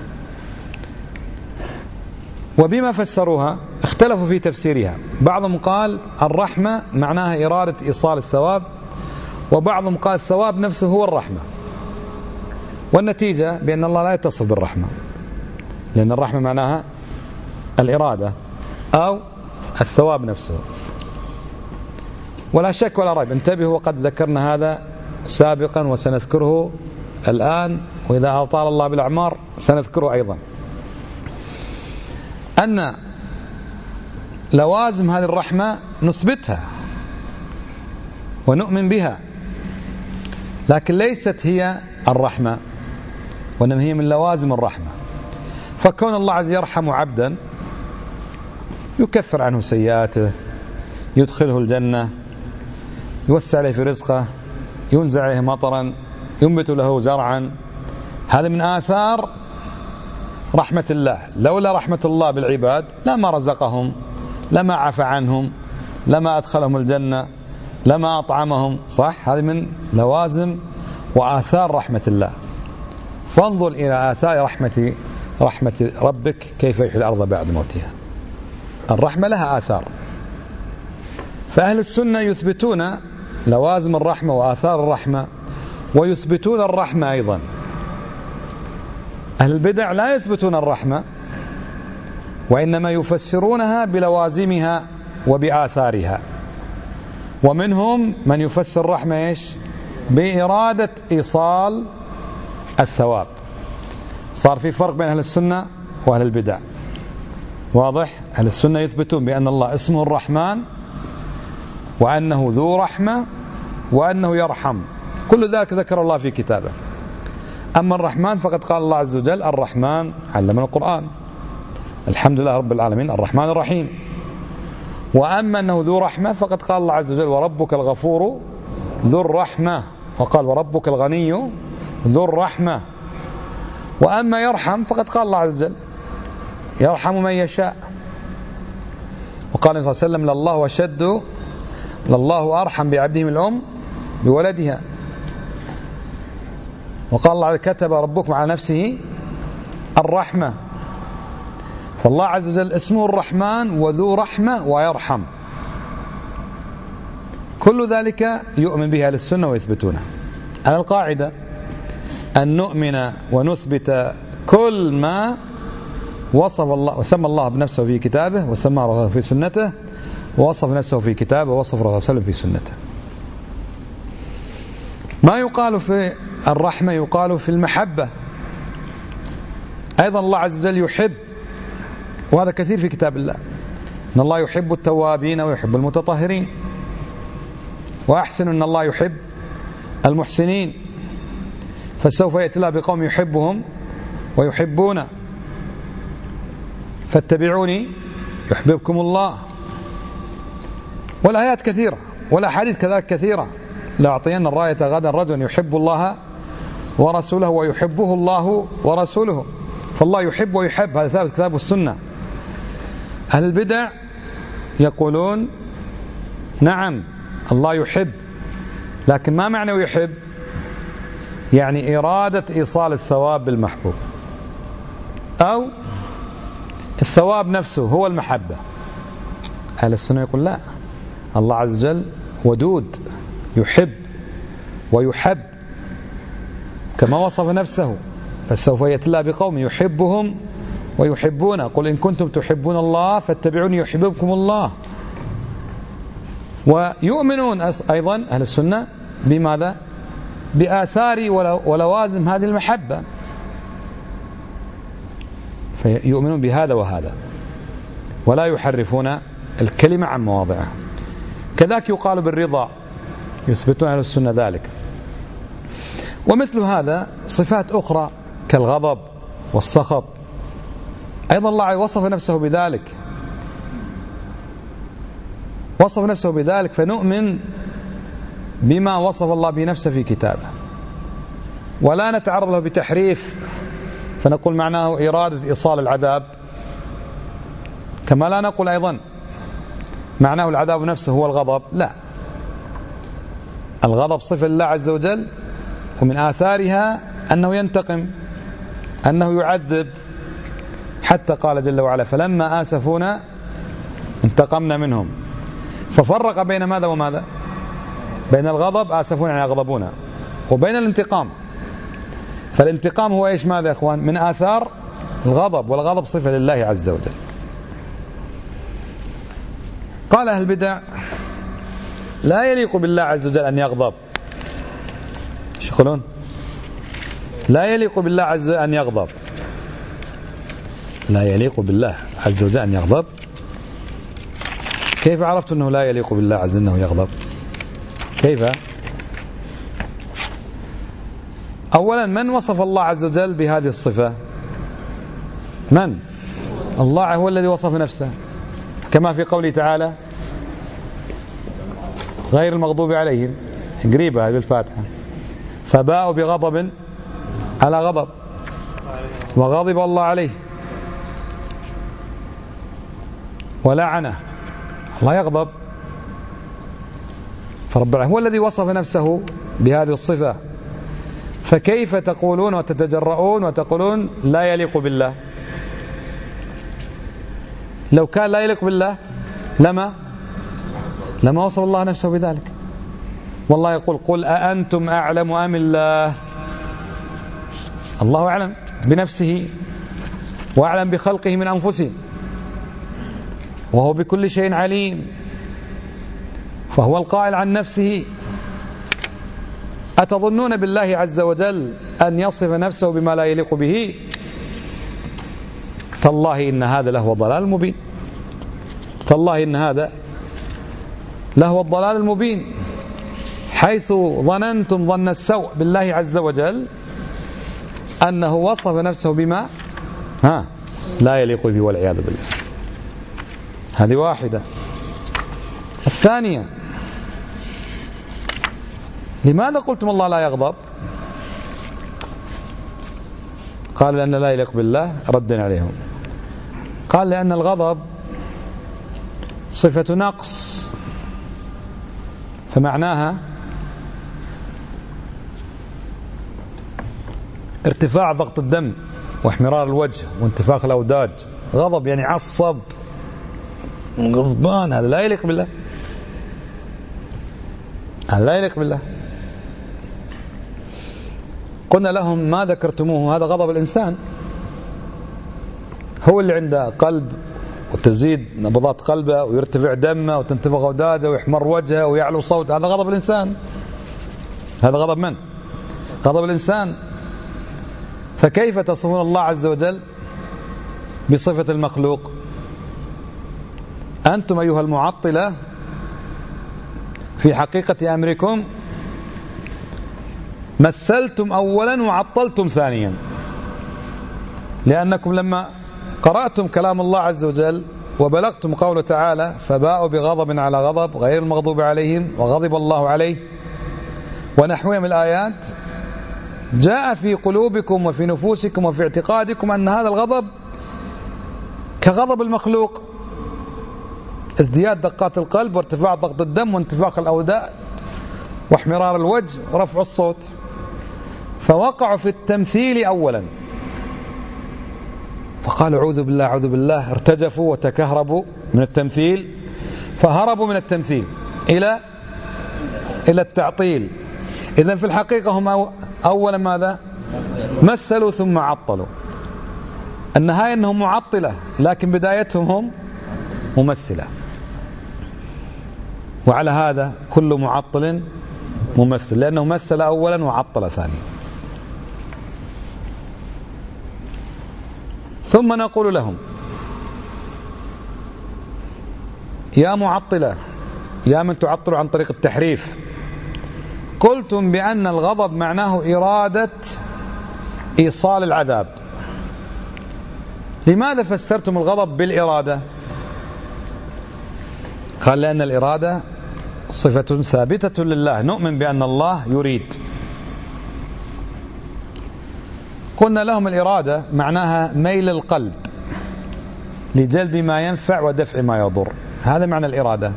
وبما فسروها اختلفوا في تفسيرها. بعضهم قال الرحمة معناها إرادة إيصال الثواب، وبعضهم قال الثواب نفسه هو الرحمة. والنتيجة بأن الله لا يتصل بالرحمة، لأن الرحمة معناها الإرادة أو الثواب نفسه. ولا شك ولا ريب، انتبهوا، وقد ذكرنا هذا سابقا وسنذكره الآن، وإذا أطال الله بالأعمار سنذكره أيضا، أن لوازم هذه الرحمة نثبتها ونؤمن بها، لكن ليست هي الرحمة، وإنما هي من لوازم الرحمة. فكون الله عز وجل يرحم عبدا يكفر عنه سيئاته، يدخله الجنة، يوسع عليه في رزقه، ينزل عليه مطرا، ينبت له زرعا، هذا من آثار رحمة الله. لولا رحمة الله بالعباد لما رزقهم، لما عفى عنهم، لما أدخلهم الجنة، لما أطعمهم. صح؟ هذه من لوازم وآثار رحمة الله. فانظر إلى آثار رحمة رحمة ربك كيف يحيي الأرض بعد موتها. الرحمة لها آثار. فأهل السنة يثبتون لوازم الرحمة وآثار الرحمة، ويثبتون الرحمة أيضا. أهل البدع لا يثبتون الرحمة، وإنما يفسرونها بلوازمها وبآثارها. ومنهم من يفسر الرحمة إيش؟ بإرادة إيصال الثواب. صار في فرق بين أهل السنة وأهل البدع. واضح؟ أهل السنة يثبتون بأن الله اسمه الرحمن، وأنه ذو رحمة، وأنه يرحم. كل ذلك ذكر الله في كتابه. أما الرحمن فقد قال الله عز وجل الرحمن علمنا القرآن، الحمد لله رب العالمين الرحمن الرحيم. وأما أنه ذو رحمة فقد قال الله عز وجل وربك الغفور ذو الرحمة، وقال وربك الغني ذو الرحمة. وأما يرحم فقد قال الله عز وجل يرحم من يشاء، وقال صلى الله عليه وسلم لله أشد لله أرحم بعبده من الأم بولدها. وقال الله كتب ربكم على نفسه الرحمة. فالله عز وجل اسمه الرحمن وذو رحمة ويرحم. كل ذلك يؤمن بها أهل السنة ويثبتونه. على القاعدة أن نؤمن ونثبت كل ما وصف الله وسمى الله بنفسه في كتابه، وسمى رسوله في سنته، ووصف نفسه في كتابه، ووصف رسوله في سنته. ما يقال في الرحمة يقال في المحبة أيضا. الله عز وجل يحب، وهذا كثير في كتاب الله، إن الله يحب التوابين ويحب المتطهرين، وأحسن أن الله يحب المحسنين، فسوف يأتي الله بقوم يحبهم ويحبون، فاتبعوني يحببكم الله. والآيات كثيرة والأحاديث كذلك كثيرة. لأعطين الراية غدا رجل يحب الله ورسوله ويحبه الله ورسوله. فالله يحب ويحب، هذا ثابت كتاب السنة. أهل البدع يقولون نعم الله يحب، لكن ما معنى يحب؟ يعني إرادة إيصال الثواب بالمحبوب، أو الثواب نفسه هو المحبة. أهل السنة يقول لا، الله عز وجل ودود يحب ويحب كما وصف نفسه، فسوف يأتي الله بقوم يحبهم ويحبونه. قل إن كنتم تحبون الله فاتبعوني يحببكم الله. ويؤمنون أيضا أهل السنة بماذا؟ بآثار ولوازم هذه المحبة، فيؤمنون بهذا وهذا، ولا يحرفون الكلمة عن مواضعه. كذلك يقال بالرضا، يثبتون أهل السنة ذلك. ومثل هذا صفات أخرى كالغضب والسخط، أيضا الله وصف نفسه بذلك، وصف نفسه بذلك، فنؤمن بما وصف الله بنفسه في كتابه، ولا نتعرض له بتحريف فنقول معناه إرادة إيصال العذاب، كما لا نقول أيضا معناه العذاب نفسه هو الغضب. لا، الغضب صفة لله عز وجل، ومن آثارها أنه ينتقم، أنه يعذب، حتى قال جل وعلا فلما آسفونا انتقمنا منهم. ففرق بين ماذا وماذا؟ بين الغضب، آسفون يعني يغضبون، وبين الانتقام. فالانتقام هو إيش ماذا يا أخوان؟ من آثار الغضب، والغضب صفة لله عز وجل. قال أهل البدع لا يليق بالله عز وجل أن يغضب. ايش يقولون؟ لا يليق بالله عز وجل أن يغضب. لا يليق بالله عز وجل أن يغضب. كيف عرفت أنه لا يليق بالله عز وجل أنه يغضب؟ كيف؟ أولا، من وصف الله عز وجل بهذه الصفة؟ من؟ الله هو الذي وصف نفسه، كما في قوله تعالى غير المغضوب عليهم، قريبة بالفاتحة، فباءوا بغضب على غضب وغضب الله عليه ولعنه. الله يغضب، فرب العالمين هو الذي وصف نفسه بهذه الصفة. فكيف تقولون وتتجرؤون وتقولون لا يليق بالله؟ لو كان لا يليق بالله لما لما وصف الله نفسه بذلك. والله يقول قل أأنتم أعلم أم الله؟ الله أعلم بنفسه وأعلم بخلقه من أنفسهم، وهو بكل شيء عليم، فهو القائل عن نفسه. أتظنون بالله عز وجل أن يصف نفسه بما لا يليق به؟ تالله إن هذا لهو الضلال المبين. تالله إن هذا لهو الضلال المبين، حيث ظننتم ظن السوء بالله عز وجل أنه وصف نفسه بما ها لا يليق به والعياذ بالله. هذه واحدة. الثانية، لماذا قلتم الله لا يغضب؟ قال لأن لا يليق بالله. ردنا عليهم، قال لأن الغضب صفة نقص، فمعناها ارتفاع ضغط الدم واحمرار الوجه وانتفاخ الأوداج. غضب يعني عصب، غضبان، هذا لا يليق بالله، هذا لا يليق بالله. قلنا لهم ما ذكرتموه، هذا غضب الإنسان، هو اللي عنده قلب وتزيد نبضات قلبه ويرتفع دمه وتنتفخ أوداجه ويحمر وجهه ويعلو صوت، هذا غضب الإنسان. هذا غضب من؟ غضب الإنسان. فكيف تصفون الله عز وجل بصفة المخلوق؟ أنتم أيها المعطلة في حقيقة أمركم مثلتم أولا وعطلتم ثانيا، لأنكم لما قرأتم كلام الله عز وجل وبلغتم قوله تعالى فباءوا بغضب على غضب غير المغضوب عليهم وغضب الله عليه ونحوها من الآيات، جاء في قلوبكم وفي نفوسكم وفي اعتقادكم أن هذا الغضب كغضب المخلوق، ازدياد دقات القلب وارتفاع ضغط الدم وانتفاخ الأوداء واحمرار الوجه ورفع الصوت. فوقعوا في التمثيل أولا، فقالوا أعوذ بالله أعوذ بالله، ارتجفوا وتكهربوا من التمثيل، فهربوا من التمثيل إلى إلى التعطيل. إذن في الحقيقة هم أولا ماذا؟ مثلوا ثم عطلوا. النهاية أنهم معطلة، لكن بدايتهم هم ممثلة. وعلى هذا كل معطل ممثل، لأنه مثل أولا وعطل ثانيا. ثم نقول لهم يا معطلة، يا من تعطل عن طريق التحريف، قلتم بأن الغضب معناه إرادة إيصال العذاب، لماذا فسرتم الغضب بالإرادة؟ قال لأن الإرادة صفة ثابتة لله، نؤمن بأن الله يريد. قلنا لهم الإرادة معناها ميل القلب لجلب ما ينفع ودفع ما يضر، هذا معنى الإرادة.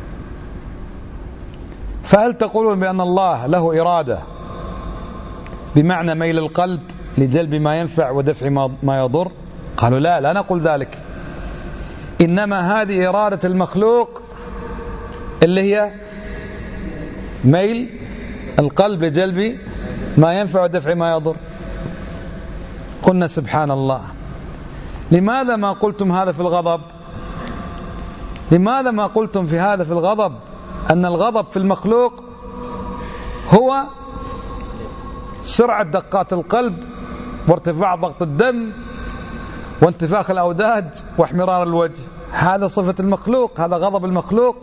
فهل تقولون بأن الله له إرادة بمعنى ميل القلب لجلب ما ينفع ودفع ما يضر؟ قالوا لا، لا نقول ذلك، إنما هذه إرادة المخلوق اللي هي ميل القلب لجلب ما ينفع ودفع ما يضر. قلنا سبحان الله، لماذا ما قلتم هذا في الغضب؟ لماذا ما قلتم في هذا في الغضب أن الغضب في المخلوق هو سرعة دقات القلب وارتفاع ضغط الدم وانتفاخ الأوداج واحمرار الوجه؟ هذا صفة المخلوق، هذا غضب المخلوق.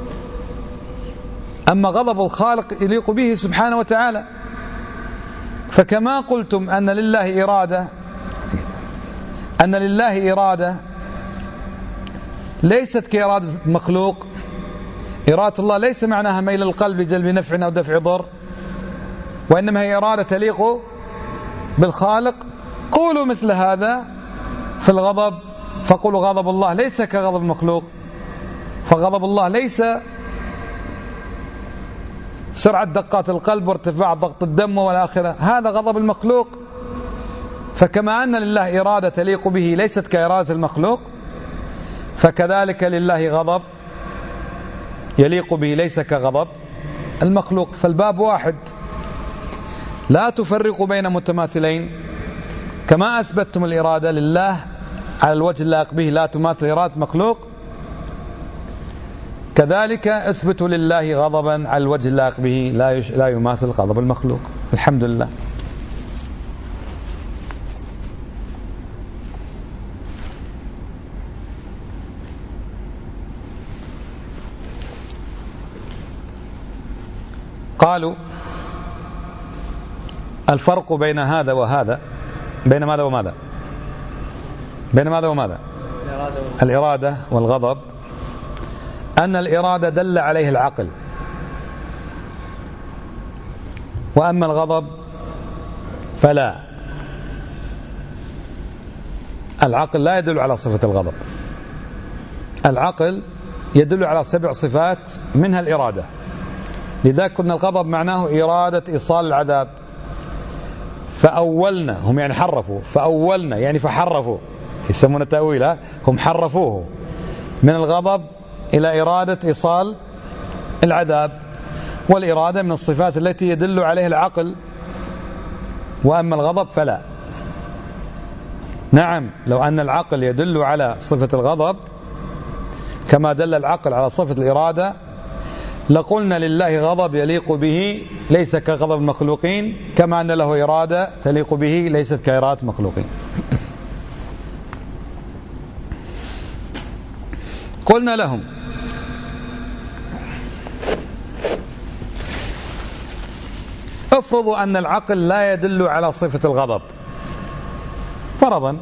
أما غضب الخالق يليق به سبحانه وتعالى. فكما قلتم أن لله إرادة أن لله إرادة ليست كإرادة المخلوق، إرادة الله ليس معناها ميل القلب لجلب نفع أو دفع ضر، وإنما هي إرادة تليق بالخالق. قولوا مثل هذا في الغضب، فقولوا غضب الله ليس كغضب المخلوق، فغضب الله ليس سرعة دقات القلب وارتفاع ضغط الدم والآخرة، هذا غضب المخلوق. فكما أن لله إرادة تليق به ليست كإرادة المخلوق، فكذلك لله غضب يليق به ليس كغضب المخلوق. فالباب واحد، لا تفرقوا بين متماثلين. كما أثبتتم الإرادة لله على الوجه اللائق به لا تماثل إرادة مخلوق، كذلك اثبتوا لله غضبا على الوجه اللائق به لا يش... لا يماثل غضب المخلوق. الحمد لله. قالوا الفرق بين هذا وهذا، بين ماذا وماذا؟ بين ماذا وماذا؟ الإرادة والغضب، أن الإرادة دل عليه العقل، وأما الغضب فلا، العقل لا يدل على صفة الغضب. العقل يدل على سبع صفات منها الإرادة. لذلك قلنا الغضب معناه إرادة إيصال العذاب، فأولنا هم يعني حرفوا، فأولنا يعني فحرفوا، يسمون تأويلا، هم حرفوه من الغضب إلى إرادة إيصال العذاب. والإرادة من الصفات التي يدل عليها العقل، وأما الغضب فلا. نعم، لو أن العقل يدل على صفة الغضب كما دل العقل على صفة الإرادة لقلنا لله غضب يليق به ليس كغضب المخلوقين، كما أن له إرادة تليق به ليست كإرادة المخلوقين. قلنا لهم افرضوا أن العقل لا يدل على صفة الغضب فرضا،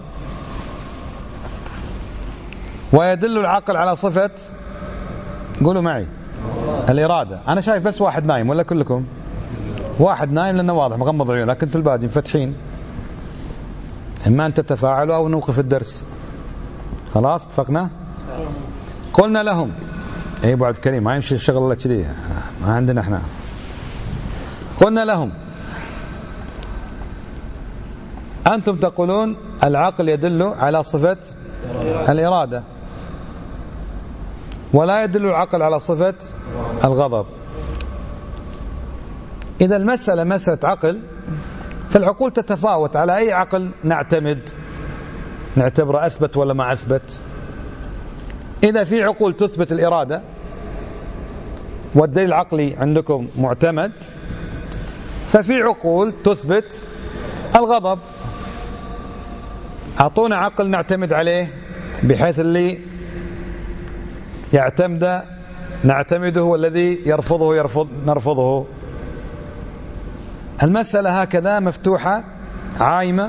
ويدل العقل على صفة، قولوا معي، الإرادة. أنا شايف بس واحد نايم، ولا كلكم؟ واحد نايم لأنه واضح مغمض عيون، لكن انتم الباقيين فتحين، إما أن تتفاعلوا أو نوقف الدرس. خلاص اتفقنا؟ قلنا لهم اي ابو عبد الكريم ما يمشي الشغل الا كذي، ما عندنا احنا. قلنا لهم أنتم تقولون العقل يدل على صفة الإرادة، ولا يدل العقل على صفة الغضب. إذا المسألة مسألة عقل، فالعقول تتفاوت. على أي عقل نعتمد؟ نعتبر أثبت ولا ما أثبت؟ إذا في عقول تثبت الإرادة والدليل العقلي عندكم معتمد، ففي عقول تثبت الغضب. أعطونا عقل نعتمد عليه بحيث اللي يعتمد نعتمده والذي يرفضه يرفض نرفضه. المسألة هكذا مفتوحة عايمة.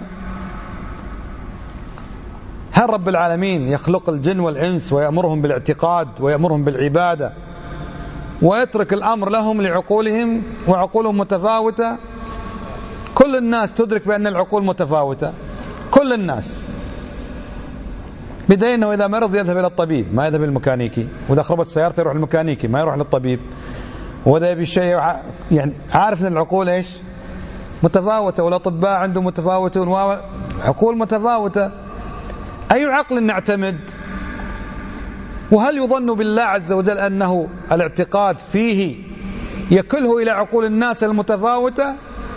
هل رب العالمين يخلق الجن والإنس ويأمرهم بالاعتقاد ويأمرهم بالعبادة ويترك الأمر لهم لعقولهم وعقولهم متفاوتة، كل الناس تدرك بأن العقول متفاوتة، كل الناس، بدليل أنه إذا مرض يذهب إلى الطبيب ما يذهب للميكانيكي، وإذا خربت سيارته يروح للميكانيكي ما يروح للطبيب، وإذا يبي شيء يعني عارف أن العقول إيش متفاوتة، والأطباء عندهم متفاوتون، عقول متفاوتة. أي عقل نعتمد؟ وهل يظن بالله عز وجل أنه الاعتقاد فيه يكله إلى عقول الناس المتفاوتة؟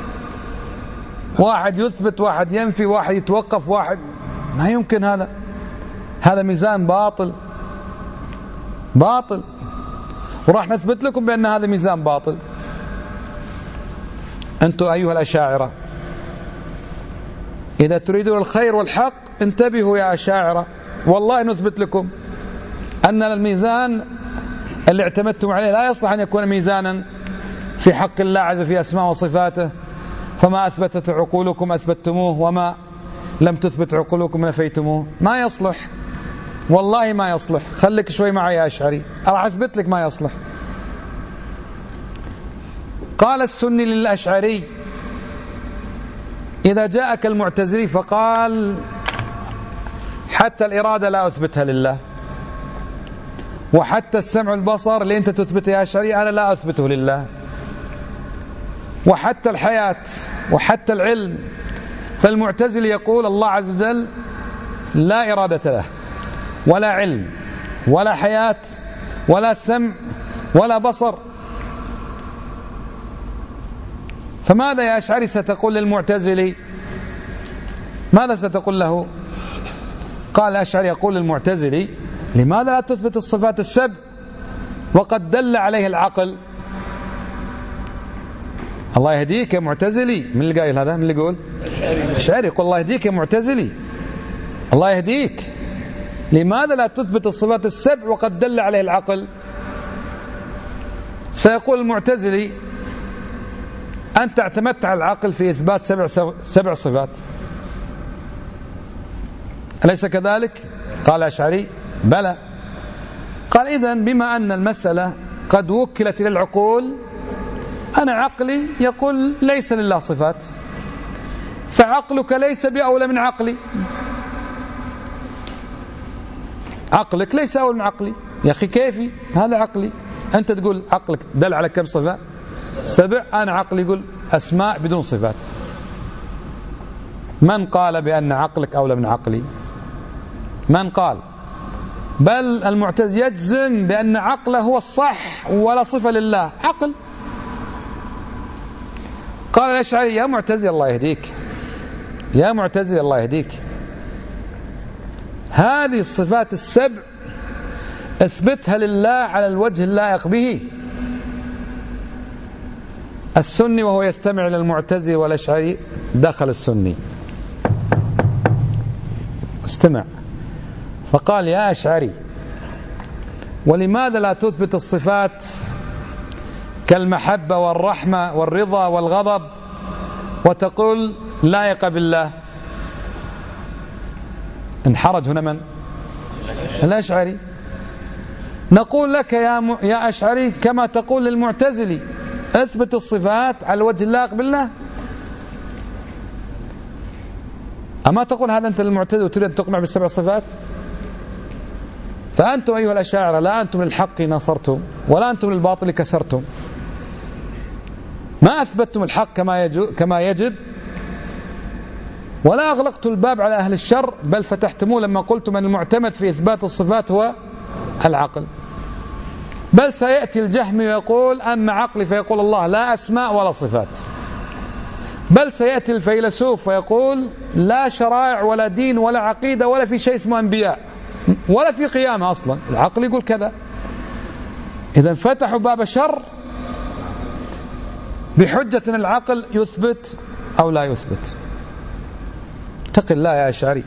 واحد يثبت، واحد ينفي، واحد يتوقف، واحد ما يمكن. هذا هذا ميزان باطل باطل، وراح نثبت لكم بأن هذا ميزان باطل. أنتم أيها الأشاعرة إذا تريدون الخير والحق انتبهوا يا أشاعرة، والله نثبت لكم أن الميزان اللي اعتمدتم عليه لا يصلح أن يكون ميزانا في حق الله عز وجل في أسماء وصفاته. فما أثبتت عقولكم أثبتتموه، وما لم تثبت عقولكم نفيتموه. ما يصلح، والله ما يصلح. خليك شوي معي يا أشعري، راح أثبت لك ما يصلح. قال السني للأشعري إذا جاءك المعتزلي فقال حتى الإرادة لا أثبتها لله، وحتى السمع والبصر اللي أنت تثبته يا أشعري أنا لا أثبته لله، وحتى الحياة وحتى العلم. فالمعتزلي يقول الله عز وجل لا إرادة له، ولا علم، ولا حياة، ولا سمع، ولا بصر. فماذا يا أشعري ستقول للمعتزلي؟ ماذا ستقول له؟ قال الأشعري يقول للمعتزلي لماذا لا تثبت الصفات السبع وقد دل عليه العقل؟ الله يهديك يا معتزلي. من اللي قايل هذا؟ من اللي يقول؟ أشعري. يقول الله يهديك يا معتزلي، الله يهديك، لماذا لا تثبت الصفات السبع وقد دل عليه العقل؟ سيقول المعتزلي أنت اعتمدت على العقل في إثبات سبع, سبع صفات، أليس كذلك؟ قال أشعري بلى. قال إذن بما أن المسألة قد وكلت إلى العقول، أنا عقلي يقول ليس لله صفات، فعقلك ليس بأولى من عقلي. عقلك ليس أولى من عقلي يا أخي، كيفي؟ هذا عقلي. أنت تقول عقلك دل على كم صفة؟ سبع. أنا عقلي يقول أسماء بدون صفات. من قال بأن عقلك أولى من عقلي؟ من قال؟ بل المعتزل يجزم بأن عقله هو الصح ولا صفة لله، عقل. قال الأشعري يا معتزل الله يهديك، يا معتزل الله يهديك، هذه الصفات السبع اثبتها لله على الوجه اللائق به. السني وهو يستمع للمعتزل والأشعري دخل السني استمع فقال يا أشعري ولماذا لا تثبت الصفات كالمحبة والرحمة والرضا والغضب وتقول لائقة بالله؟ انحرج هنا من؟ الأشعري. نقول لك يا م... يا أشعري كما تقول للمعتزلي اثبت الصفات على الوجه اللائق بالله. أما تقول هذا أنت للمعتزلي وتريد أن تقنع بالسبع صفات؟ فأنتم أيها الأشاعرة لا أنتم للحق نصرتم ولا أنتم للباطل كسرتم، ما أثبتتم الحق كما يجب, كما يجب ولا أغلقتم الباب على أهل الشر، بل فتحتموه لما قلتم أن المعتمد في إثبات الصفات هو العقل. بل سيأتي الجهمي ويقول أما عقلي فيقول الله لا أسماء ولا صفات. بل سيأتي الفيلسوف ويقول لا شرائع ولا دين ولا عقيدة ولا في شيء اسمه أنبياء ولا في قيامة أصلا، العقل يقول كذا. إذا فتحوا باب شر بحجة أن العقل يثبت أو لا يثبت. اتق الله يا أشعري،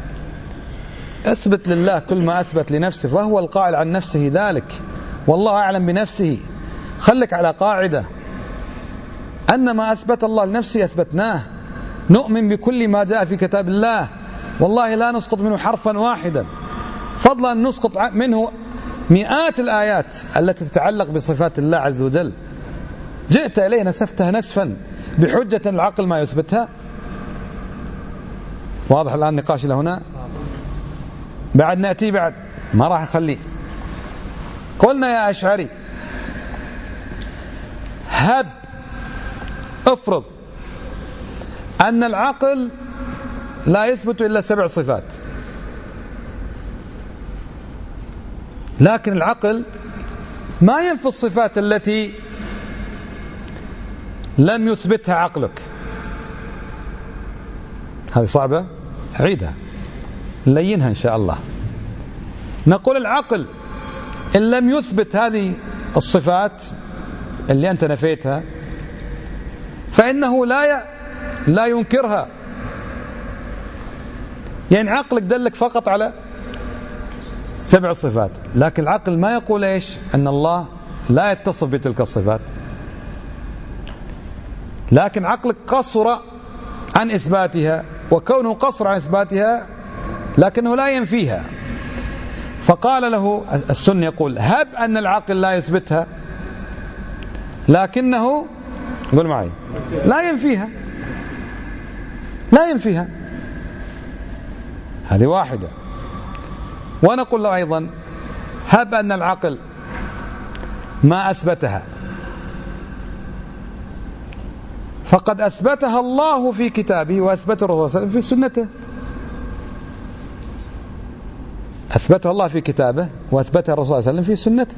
اثبت لله كل ما أثبت لنفسه، فهو القائل عن نفسه ذلك والله أعلم بنفسه. خلك على قاعدة أن ما أثبت الله لنفسه أثبتناه، نؤمن بكل ما جاء في كتاب الله، والله لا نسقط منه حرفا واحدا، فضلا أن نسقط منه مئات الآيات التي تتعلق بصفات الله عز وجل. جئت إليه نسفتها نسفا بحجة العقل ما يثبتها. واضح الآن النقاش إلى هنا. بعد نأتي بعد ما راح نخليه. قلنا يا أشعري هب افرض أن العقل لا يثبت إلا سبع صفات، لكن العقل ما ينفي الصفات التي لم يثبتها عقلك. هذه صعبة، أعيدها نلينها إن شاء الله. نقول العقل إن لم يثبت هذه الصفات اللي أنت نفيتها فإنه لا ي... لا ينكرها. يعني عقلك دلك فقط على سبع صفات، لكن العقل ما يقول إيش؟ أن الله لا يتصف بتلك الصفات، لكن عقلك قصر عن إثباتها، وكونه قصر عن إثباتها لكنه لا ينفيها. فقال له السنة يقول هب أن العقل لا يثبتها لكنه قل معي لا ينفيها، لا ينفيها. هذه واحدة. ونقول له أيضا هب أن العقل ما أثبتها فقد أثبتها الله في كتابه وأثبت الرسول صلى الله عليه وسلم في سنته. أثبتها الله في كتابه وأثبتها الرسول صلى الله عليه وسلم في سنته.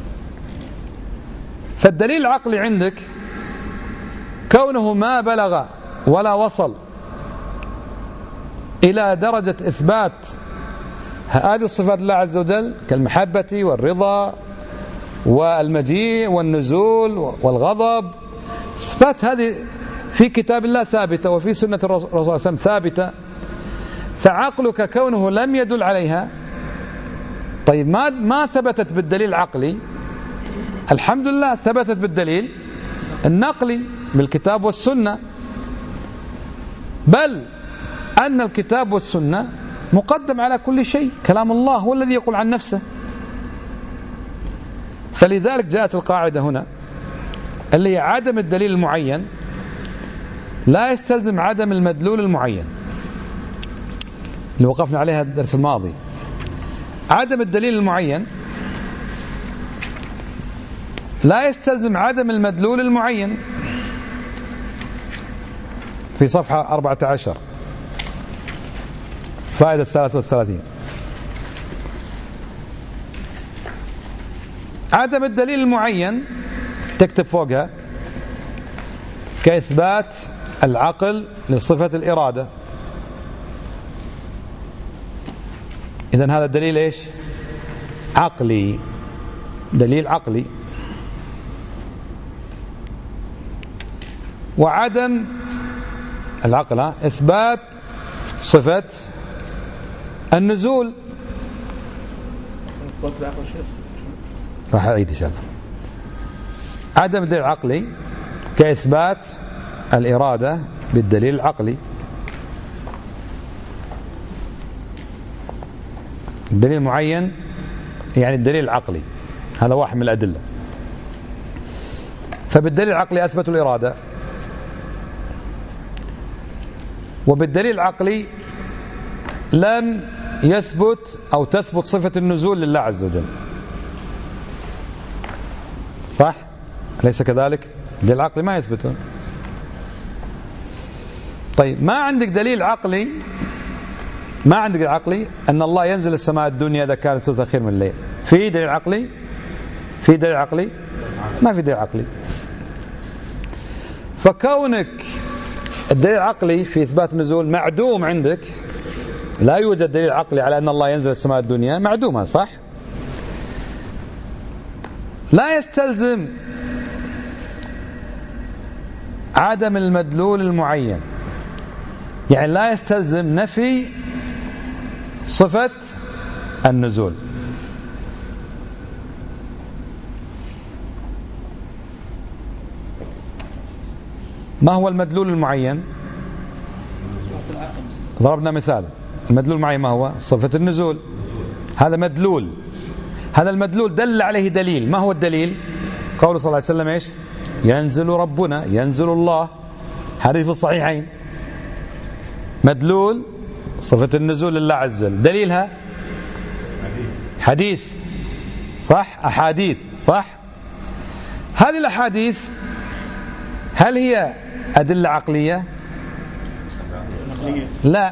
فالدليل العقلي عندك كونه ما بلغ ولا وصل إلى درجة إثبات هذه الصفات الله عز وجل كالمحبة والرضا والمجيء والنزول والغضب، صفات هذه في كتاب الله ثابتة وفي سنة الرسول صلى الله عليه وسلم ثابتة، فعقلك كونه لم يدل عليها. طيب ما ما ثبتت بالدليل العقلي، الحمد لله ثبتت بالدليل النقلي بالكتاب والسنة، بل أن الكتاب والسنة مقدم على كل شيء، كلام الله هو الذي يقول عن نفسه. فلذلك جاءت القاعدة هنا اللي هي عدم الدليل المعين لا يستلزم عدم المدلول المعين، اللي وقفنا عليها الدرس الماضي. عدم الدليل المعين لا يستلزم عدم المدلول المعين. في صفحة أربعة عشر فائدة الثلاثة والثلاثين. عدم الدليل المعين تكتب فوقها كإثبات العقل لصفة الإرادة. إذن هذا الدليل إيش؟ عقلي، دليل عقلي. وعدم العقل إثبات صفة النزول. راح أعيد إن شاء الله. عدم الدليل العقلي كإثبات الإرادة بالدليل العقلي. الدليل معين يعني الدليل العقلي، هذا واحد من الأدلة. فبالدليل العقلي أثبتوا الإرادة، وبالدليل العقلي لم يثبت أو تثبت صفة النزول لله عز وجل. صح؟ أليس كذلك؟ الدليل العقلي ما يثبته. طيب ما عندك دليل عقلي، ما عندك دليل عقلي أن الله ينزل السماء الدنيا إذا كان ثلث أخير من الليل. في دليل عقلي؟ في دليل عقلي؟ ما في دليل عقلي. فكونك الدليل العقلي في إثبات النزول معدوم عندك، لا يوجد دليل عقلي على أن الله ينزل السماء الدنيا، معدومة صح؟ لا يستلزم عدم المدلول المعين، يعني لا يستلزم نفي صفة النزول. ما هو المدلول المعين؟ ضربنا مثال. المدلول المعين ما هو؟ صفة النزول. هذا مدلول، هذا المدلول دل عليه دليل. ما هو الدليل؟ قول صلى الله عليه وسلم إيش؟ ينزل ربنا، ينزل الله، حديث في الصحيحين. مدلول صفة النزول لله عز وجل، دليلها حديث، صح؟ أحاديث، صح؟ هذه الأحاديث هل هي أدلة عقلية؟ لا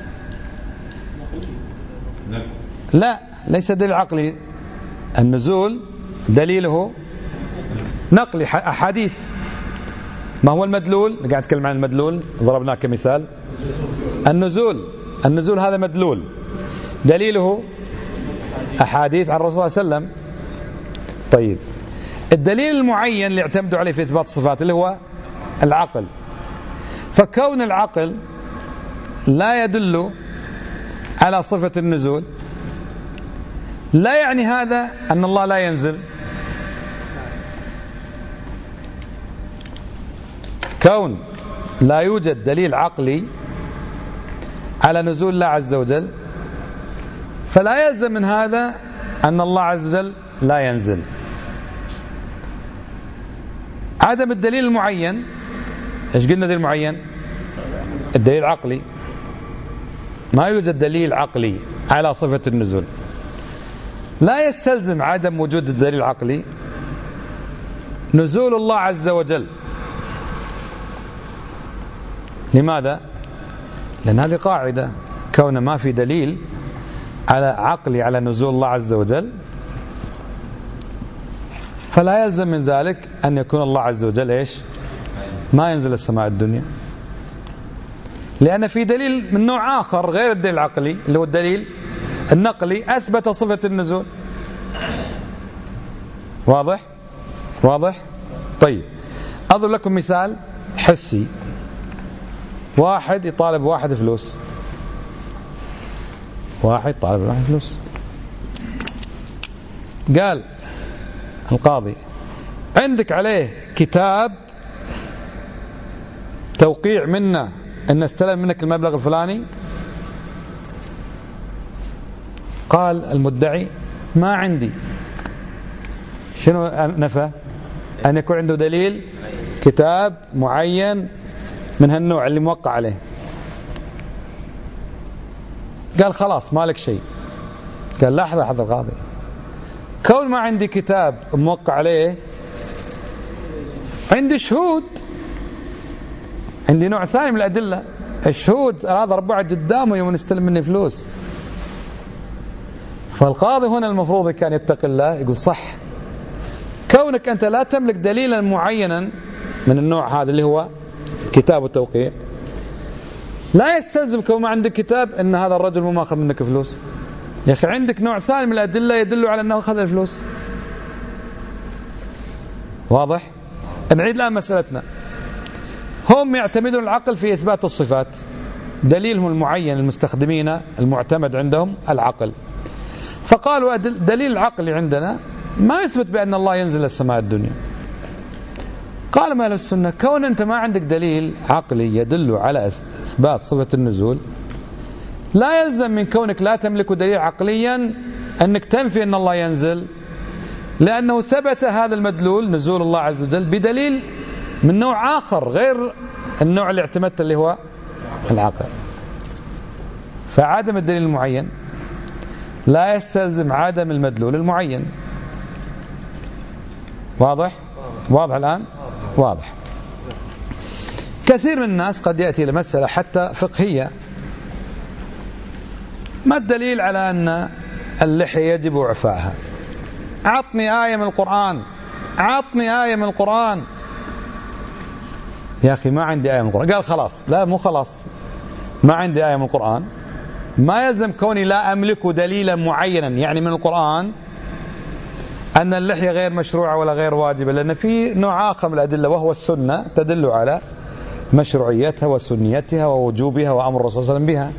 لا، ليس دليل عقلي. النزول دليله نقلي، أحاديث. ما هو المدلول؟ قاعد نتكلم عن المدلول، ضربناه كمثال. النزول النزول هذا مدلول، دليله أحاديث عن الرسول صلى الله عليه وسلم. طيب، الدليل المعين اللي اعتمدوا عليه في إثبات الصفات اللي هو العقل. فكون العقل لا يدل على صفة النزول لا يعني هذا أن الله لا ينزل. كون لا يوجد دليل عقلي على نزول الله عز وجل فلا يلزم من هذا أن الله عز وجل لا ينزل. عدم الدليل المعين، ايش قلنا دليل معين؟ الدليل العقلي. ما يوجد دليل عقلي على صفة النزول، لا يستلزم عدم وجود الدليل العقلي نزول الله عز وجل. لماذا؟ لأن هذه قاعدة، كون ما في دليل على عقلي على نزول الله عز وجل فلا يلزم من ذلك أن يكون الله عز وجل إيش؟ ما ينزل السماء الدنيا، لأن في دليل من نوع آخر غير الدليل العقلي اللي هو الدليل النقلي أثبت صفة النزول. واضح؟ واضح؟ طيب، أضرب لكم مثال حسي. واحد يطالب واحد فلوس، واحد طالب واحد فلوس، قال القاضي عندك عليه كتاب توقيع منا أن استلم منك المبلغ الفلاني؟ قال المدعي ما عندي. شنو نفى؟ أن يكون عنده دليل كتاب معين من هالنوع اللي موقع عليه. قال خلاص ما لك شيء. قال لحظة لحظة القاضي، كون ما عندي كتاب موقع عليه عندي شهود، عندي نوع ثاني من الأدلة، الشهود هذا ربع قدامه يوم يستلم مني فلوس. فالقاضي هنا المفروض كان يتقي الله، يقول صح، كونك أنت لا تملك دليلا معينا من النوع هذا اللي هو كتاب التوقيع لا يستلزم كون ما عندك كتاب أن هذا الرجل مو ماخذ منك فلوس. يا أخي عندك نوع ثاني من الأدلة يدل على أنه أخذ الفلوس. واضح؟ نعيد الآن مسألتنا. هم يعتمدون العقل في إثبات الصفات، دليلهم المعين المستخدمين المعتمد عندهم العقل. فقالوا دليل العقل عندنا ما يثبت بأن الله ينزل السماء الدنيا. قال ما أهل السنة كون أنت ما عندك دليل عقلي يدل على إثبات صفة النزول لا يلزم من كونك لا تملك دليل عقليا أنك تنفي أن الله ينزل، لأنه ثبت هذا المدلول نزول الله عز وجل بدليل من نوع آخر غير النوع اللي اعتمدته اللي هو العقل. فعدم الدليل المعين لا يستلزم عدم المدلول المعين. واضح؟ واضح الآن؟ واضح. كثير من الناس قد يأتي لمسألة حتى فقهية، ما الدليل على أن اللحية يجب إعفاءها؟ أعطني آية من القرآن، أعطني آية من القرآن. يا أخي ما عندي آية من القرآن. قال خلاص، لا مو خلاص، ما عندي آية من القرآن، ما يلزم كوني لا أملك دليلا معينا يعني من القرآن أن اللحية غير مشروعة ولا غير واجبة، لأن في نوع آخر من الأدلة وهو السنة تدل على مشروعيتها وسنيتها ووجوبها وأمر الرسول صلى الله عليه وسلم بها.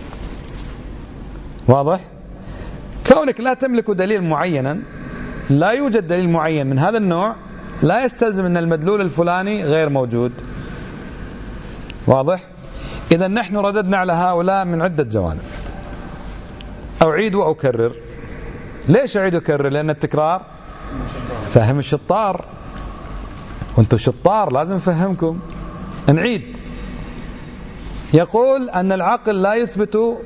واضح؟ كونك لا تملك دليل معينا، لا يوجد دليل معين من هذا النوع، لا يستلزم أن المدلول الفلاني غير موجود. واضح؟ إذا نحن رددنا على هؤلاء من عدة جوانب. أعيد وأكرر. ليش أعيد وأكرر؟ لأن التكرار فهم الشطار. وانتم شطار لازم نفهمكم. نعيد. يقول أن العقل لا يثبت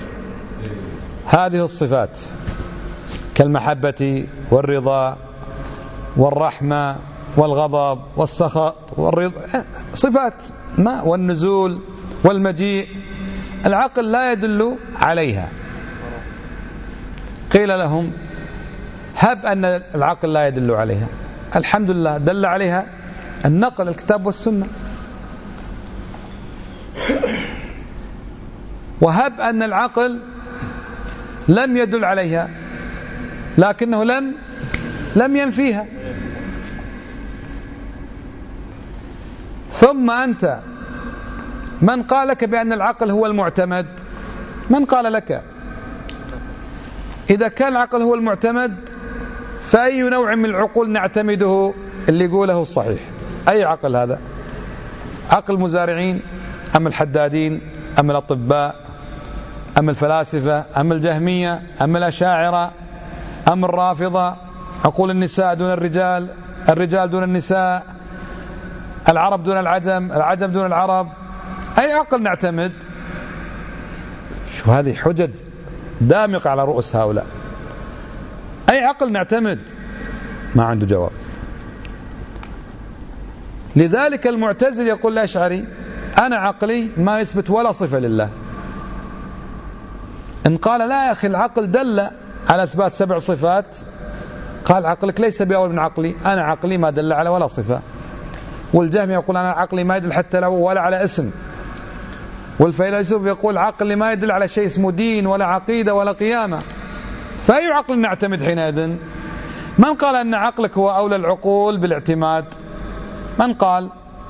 هذه الصفات كالمحبة والرضا والرحمة والغضب والسخط والرضا، صفات ما والنزول والمجيء، العقل لا يدل عليها. قيل لهم هب أن العقل لا يدل عليها، الحمد لله دل عليها النقل، الكتاب والسنة. وهب أن العقل لم يدل عليها لكنه لم لم ينفيها. ثم أنت من قال لك بأن العقل هو المعتمد؟ من قال لك؟ إذا كان العقل هو المعتمد فأي نوع من العقول نعتمده اللي يقوله صحيح؟ أي عقل هذا؟ عقل المزارعين أم الحدادين أم الأطباء أم الفلاسفة أم الجهمية أم الأشاعرة أم الرافضة؟ عقول النساء دون الرجال، الرجال دون النساء، العرب دون العجم، العجم دون العرب، أي عقل نعتمد؟ شو هذه حجج دامقة على رؤوس هؤلاء. أي عقل نعتمد؟ ما عنده جواب. لذلك المعتزل يقول الأشعري أنا عقلي ما يثبت ولا صفة لله. إن قال لا يا أخي العقل دل على إثبات سبع صفات، قال عقلك ليس بأول من عقلي، أنا عقلي ما دل على ولا صفة. والجهم يقول أنا عقلي ما يدل حتى لو ولا على اسم. والفيلسوف يقول عقلي ما يدل على شيء اسمه دين ولا عقيدة ولا قيامة. فأي عقل نعتمد حينئذ؟ من قال أن عقلك هو أولى العقول بالاعتماد؟ من قال؟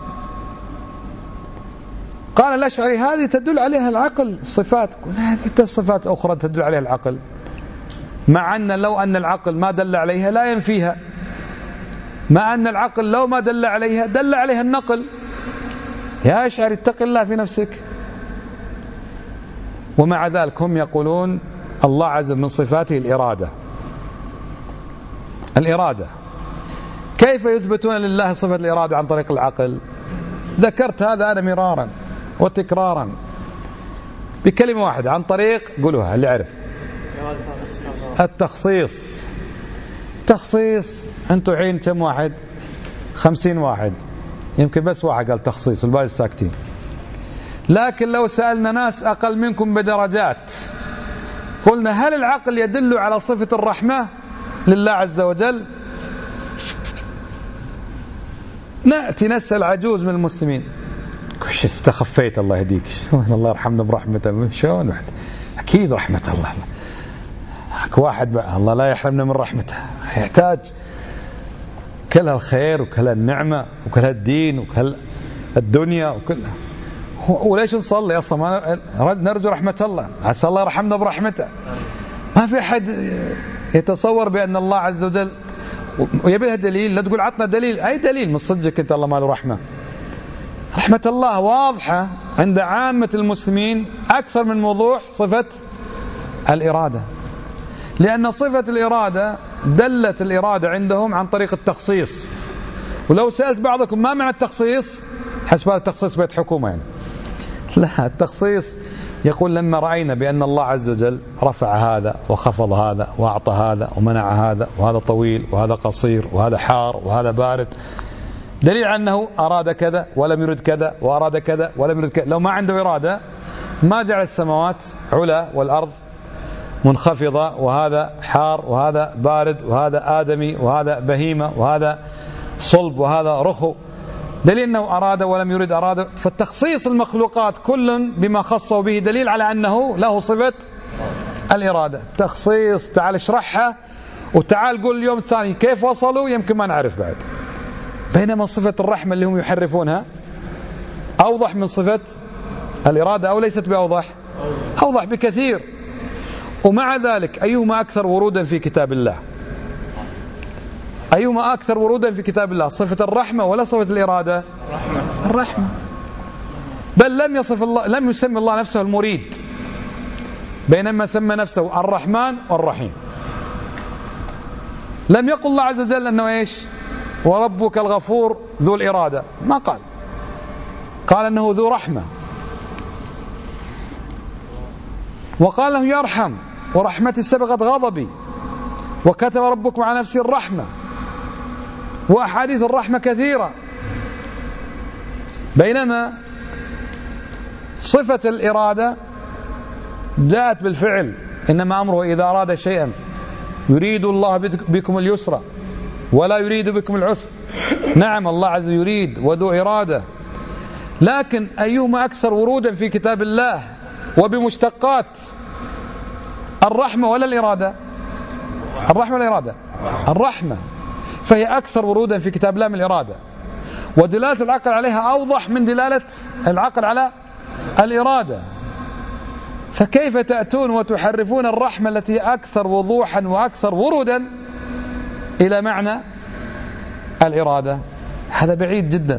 قال الأشعري هذه تدل عليها العقل صفات، هذه صفات أخرى تدل عليها العقل، مع أن لو أن العقل ما دل عليها لا ينفيها، مع أن العقل لو ما دل عليها دل عليها النقل. يا أشعري اتق الله في نفسك. ومع ذلك هم يقولون الله عز وجل من صفاته الإرادة. الإرادة كيف يثبتون لله صفة الإرادة عن طريق العقل؟ ذكرت هذا أنا مرارا وتكرارا بكلمة واحدة، عن طريق قولوها اللي عرف التخصيص. تخصيص أنتوا حين كم واحد؟ خمسين واحد، يمكن بس واحد قال تخصيص والباقي ساكتين. لكن لو سألنا ناس أقل منكم بدرجات قلنا هل العقل يدل على صفة الرحمة لله عز وجل؟ نأتي نسأل عجوز من المسلمين كش استخفيت الله يهديك، الله يرحمنا برحمته، شلون واحد أكيد رحمة الله، واحد بقى الله لا يحرمنا من رحمته، يحتاج كل الخير وكل النعمة وكل الدين وكل الدنيا وكلها. وليش نصلي أصلا؟ ما نرجو رحمة الله، عسى الله يرحمنا برحمته. ما في أحد يتصور بأن الله عز وجل ويبي له دليل. لا تقول عطنا دليل، أي دليل من صدقك أنت الله ما له رحمة؟ رحمة الله واضحة عند عامة المسلمين أكثر من وضوح صفة الإرادة، لأن صفة الإرادة دلت الإرادة عندهم عن طريق التخصيص. ولو سألت بعضكم ما معنى التخصيص؟ حسب التخصيص بيت حكومة يعني. لا، التخصيص يقول لما رأينا بأن الله عز وجل رفع هذا وخفض هذا وأعطى هذا ومنع هذا، وهذا طويل وهذا قصير وهذا حار وهذا بارد، دليل على أنه أراد كذا ولم يرد كذا وأراد كذا ولم يرد كذا. لو ما عنده إرادة ما جعل السماوات علا والأرض منخفضة، وهذا حار وهذا بارد وهذا آدمي وهذا بهيمة وهذا صلب وهذا رخو، دليل أنه أراد ولم يرد أراد. فالتخصيص المخلوقات كل بما خصوا به دليل على أنه له صفة الإرادة. تخصيص تعال اشرحها وتعال قول اليوم الثاني كيف وصلوا، يمكن ما نعرف بعد. بينما صفة الرحمة اللي هم يحرفونها أوضح من صفة الإرادة، أو ليست بأوضح؟ أوضح بكثير. ومع ذلك أيهما أكثر ورودا في كتاب الله؟ أيهما أكثر ورودا في كتاب الله؟ صفة الرحمة ولا صفة الإرادة؟ الرحمة. بل لم يصف الله، لم يسمي الله نفسه المريد، بينما سمى نفسه الرحمن والرحيم. لم يقل الله عز وجل أنه إيش؟ وربك الغفور ذو الإرادة، ما قال، قال أنه ذو رحمة، وقال له يرحم ورحمتي سبقت غضبي، وكتب ربكم على نفسه الرحمة، وأحاديث الرحمة كثيرة. بينما صفة الإرادة جاءت بالفعل، إنما أمره إذا أراد شيئا يريد الله بكم اليسر ولا يريد بكم العسر. نعم الله عز وجل يريد وذو إرادة، لكن أيهما أكثر ورودا في كتاب الله وبمشتقات الرحمة ولا الإرادة؟ الرحمة ولا الإرادة؟ الرحمة، فهي أكثر ورودا في كتاب الله من الإرادة، ودلالة العقل عليها أوضح من دلالة العقل على الإرادة. فكيف تأتون وتحرفون الرحمة التي أكثر وضوحا وأكثر ورودا إلى معنى الإرادة؟ هذا بعيد جدا.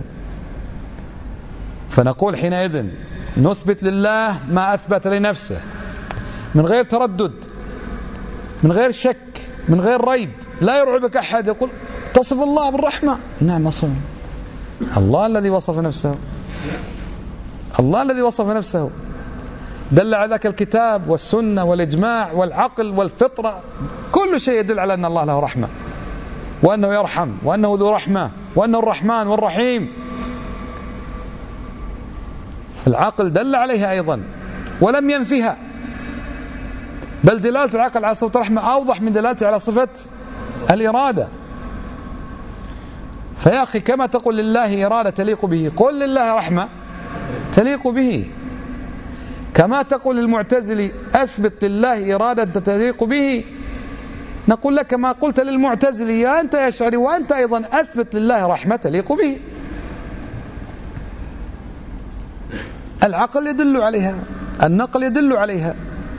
فنقول حينئذ نثبت لله ما أثبت لنفسه من غير تردد، من غير شك، من غير ريب. لا يرعبك أحد يقول تصف الله بالرحمة. نعم أصلا الله الذي وصف نفسه، الله الذي وصف نفسه، دل على ذلك الكتاب والسنة والإجماع والعقل والفطرة، كل شيء يدل على أن الله له رحمة، وأنه يرحم، وأنه ذو رحمة، وأنه الرحمن والرحيم. العقل دل عليها أيضا ولم ينفها، بل دلالة العقل على صفة الرحمة أوضح من دلالته على صفة الإرادة. فيا أخي كما تقول لله إرادة تليق به، قل لله رحمة تليق به. كما تقول للمعتزلي أثبت لله إرادة تليق به، نقول لك ما قلت للمعتزلي يا أنت يا أشعري وأنت أيضا أثبت لله رحمة تليق به. العقل يدل عليها، النقل يدل عليها.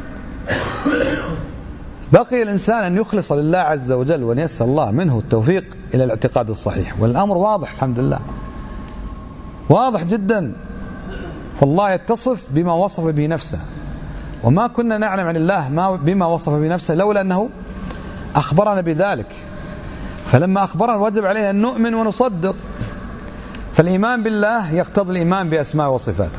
بقي الإنسان أن يخلص لله عز وجل وأن يسأل الله منه التوفيق إلى الاعتقاد الصحيح، والأمر واضح الحمد لله، واضح جدا. فالله يتصف بما وصف به نفسه، وما كنا نعلم عن الله ما بما وصف به نفسه لولا أنه أخبرنا بذلك. فلما أخبرنا وجب علينا أن نؤمن ونصدق. فالإيمان بالله يقتضي الإيمان بأسماء وصفاته،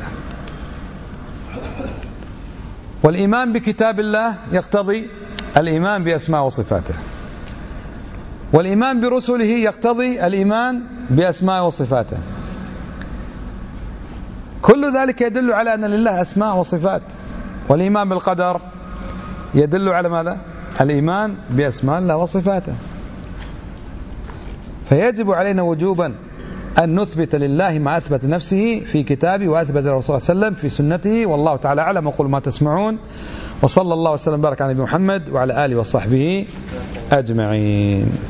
والإيمان بكتاب الله يقتضي الإيمان بأسماء وصفاته، والإيمان برسله يقتضي الإيمان بأسماء وصفاته. كل ذلك يدل على أن لله أسماء وصفات. والإيمان بالقدر يدل على ماذا؟ الإيمان بأسماء الله وصفاته. فيجب علينا وجوبا أن نثبت لله ما أثبت نفسه في كتابه وأثبت الرسول صلى الله عليه وسلم في سنته. والله تعالى أعلم. أقول ما تسمعون، وصلى الله وسلم وبارك على نبينا محمد وعلى آله وصحبه أجمعين.